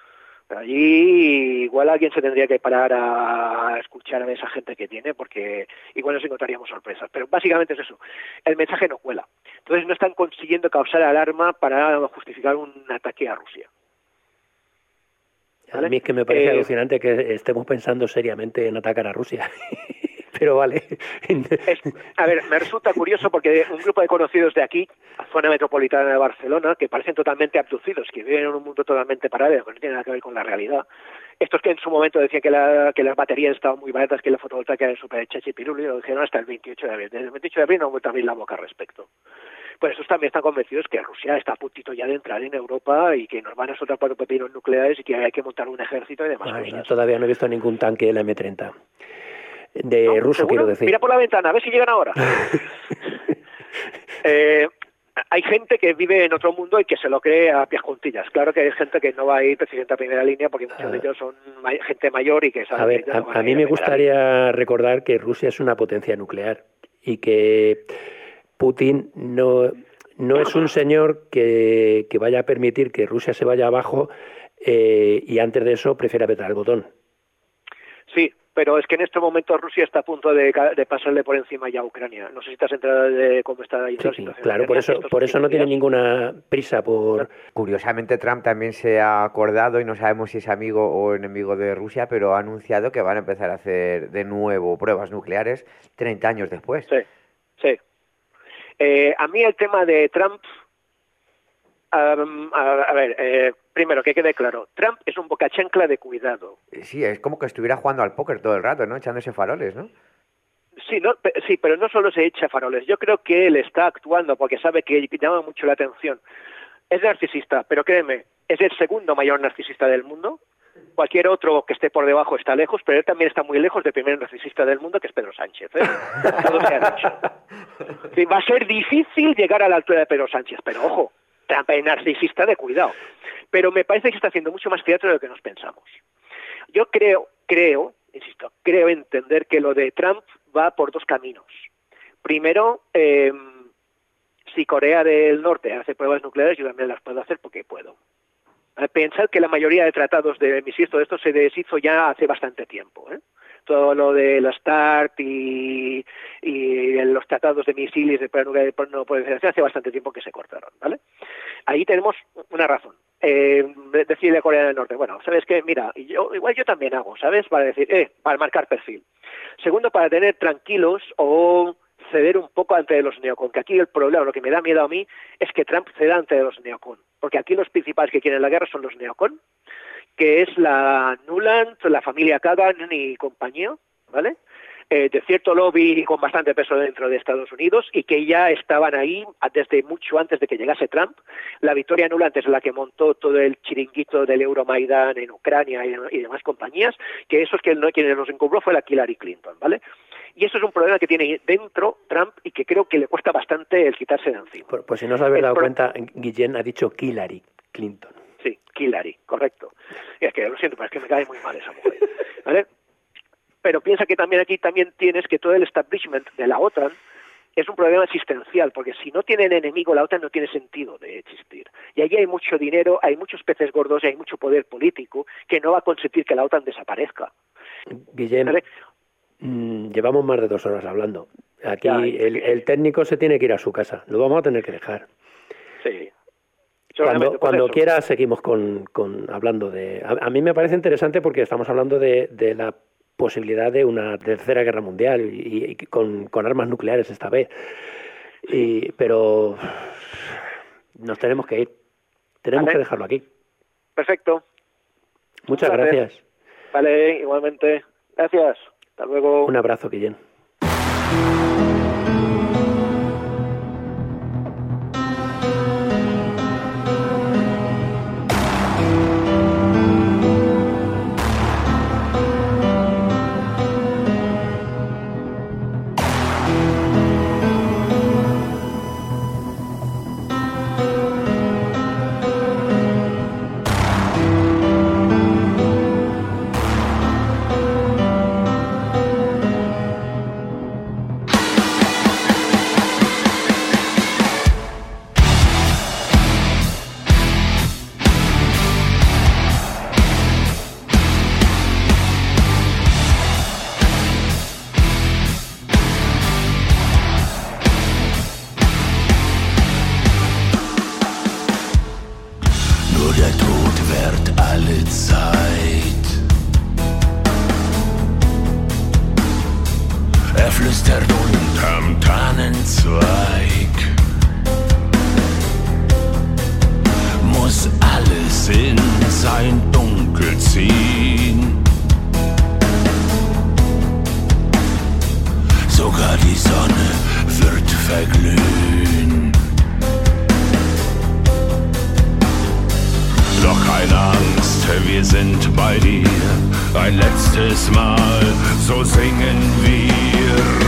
Speaker 3: Allí igual alguien se tendría que parar a escuchar a esa gente que tiene, porque igual nos encontraríamos sorpresas. Pero básicamente es eso, el mensaje no cuela. Entonces no están consiguiendo causar alarma para justificar un ataque a Rusia.
Speaker 4: ¿Vale? A mí es que me parece eh, alucinante que estemos pensando seriamente en atacar a Rusia. Pero vale.
Speaker 3: Es, a ver, me resulta curioso porque un grupo de conocidos de aquí, zona metropolitana de Barcelona, que parecen totalmente abducidos, que viven en un mundo totalmente paralelo, que no tiene nada que ver con la realidad. Estos que en su momento decían que, la, que las baterías estaban muy baratas, que la fotovoltaica era súper chachipiruli, lo dijeron hasta el veintiocho de abril. Desde el veintiocho de abril no han vuelto a abrir la boca al respecto. Pues estos también están convencidos que Rusia está a puntito ya de entrar en Europa y que nos van a soltar cuatro pepinos nucleares y que hay que montar un ejército y demás.
Speaker 4: Ay, yo todavía no he visto ningún tanque de la eme treinta. De
Speaker 3: ¿No?
Speaker 4: ruso,
Speaker 3: ¿Seguro?
Speaker 4: Quiero decir.
Speaker 3: Mira por la ventana, a ver si llegan ahora. eh, hay gente que vive en otro mundo y que se lo cree a pies juntillas. Claro que hay gente que no va a ir precisamente a primera línea porque muchos ah. de ellos son may- gente mayor y que saben...
Speaker 4: A ver,
Speaker 3: que
Speaker 4: a,
Speaker 3: no
Speaker 4: a mí me gustaría recordar que Rusia es una potencia nuclear y que Putin no, no es un señor que, que vaya a permitir que Rusia se vaya abajo eh, y antes de eso prefiera apretar el botón.
Speaker 3: Sí, pero es que en este momento Rusia está a punto de, de pasarle por encima ya a Ucrania. No sé si estás enterado de cómo está ahí
Speaker 4: sí,
Speaker 3: la situación.
Speaker 4: Claro, por eso, por eso no tiene ninguna prisa por...
Speaker 5: Curiosamente, Trump también se ha acordado, y no sabemos si es amigo o enemigo de Rusia, pero ha anunciado que van a empezar a hacer de nuevo pruebas nucleares treinta años después.
Speaker 3: Sí, sí. Eh, a mí el tema de Trump... Um, a, a ver, eh, primero que quede claro, Trump es un bocachancla de cuidado.
Speaker 5: Sí, es como que estuviera jugando al póker todo el rato, ¿no? Echándose faroles, ¿no?
Speaker 3: Sí, no, sí, pero no solo se echa faroles. Yo creo que él está actuando porque sabe que llama mucho la atención. Es narcisista, pero créeme, es el segundo mayor narcisista del mundo. Cualquier otro que esté por debajo está lejos, pero él también está muy lejos del primer narcisista del mundo, que es Pedro Sánchez, ¿eh? Todo se ha dicho. Sí, va a ser difícil llegar a la altura de Pedro Sánchez, pero ojo, Trump es narcisista de cuidado. Pero me parece que está haciendo mucho más teatro de lo que nos pensamos. Yo creo, creo, insisto, creo entender que lo de Trump va por dos caminos. Primero, eh, si Corea del Norte hace pruebas nucleares, yo también las puedo hacer porque puedo. Pensar que la mayoría de tratados de misiles, todo esto se deshizo ya hace bastante tiempo, ¿eh? Todo lo de la START y, y los tratados de misiles de prueba nuclear de no proliferación hace bastante tiempo que se cortaron, ¿vale? Ahí tenemos una razón. Eh, decirle a Corea del Norte, bueno, ¿sabes qué? Mira, yo, igual yo también hago, ¿sabes? Para decir, eh, para marcar perfil. Segundo, para tener tranquilos o ceder un poco ante los neocon, que aquí el problema, lo que me da miedo a mí, es que Trump ceda ante los neocon, porque aquí los principales que quieren la guerra son los neocon, que es la Nuland, la familia Kagan y compañía, ¿vale? eh, de cierto lobby con bastante peso dentro de Estados Unidos y que ya estaban ahí desde mucho antes de que llegase Trump. La victoria nula antes de la que montó todo el chiringuito del Euromaidán en Ucrania y, y demás compañías, que eso es que no, quien nos encubró fue la Hillary Clinton, ¿vale? Y eso es un problema que tiene dentro Trump y que creo que le cuesta bastante el quitarse de encima.
Speaker 4: Por, pues si no os habéis dado pro... cuenta, Guillén ha dicho Hillary Clinton.
Speaker 3: Sí, Hillary, correcto. Y es que lo siento, pero es que me cae muy mal esa mujer, ¿vale? Pero piensa que también aquí también tienes que todo el establishment de la OTAN es un problema existencial, porque si no tienen enemigo la OTAN no tiene sentido de existir. Y allí hay mucho dinero, hay muchos peces gordos y hay mucho poder político que no va a consentir que la OTAN desaparezca.
Speaker 4: Guillén, ¿vale? mmm, llevamos más de dos horas hablando. Aquí ya, el, el técnico se tiene que ir a su casa, lo vamos a tener que dejar.
Speaker 3: Sí.
Speaker 4: Cuando, cuando quiera seguimos con, con hablando de... A, a mí me parece interesante porque estamos hablando de, de la posibilidad de una tercera guerra mundial y, y con, con armas nucleares esta vez. Y, pero nos tenemos que ir. Tenemos vale. que dejarlo aquí.
Speaker 3: Perfecto.
Speaker 4: Muchas gracias.
Speaker 3: Vale, igualmente. Gracias. Hasta luego.
Speaker 4: Un abrazo, Guillén.
Speaker 6: Ein letztes Mal, so singen wir.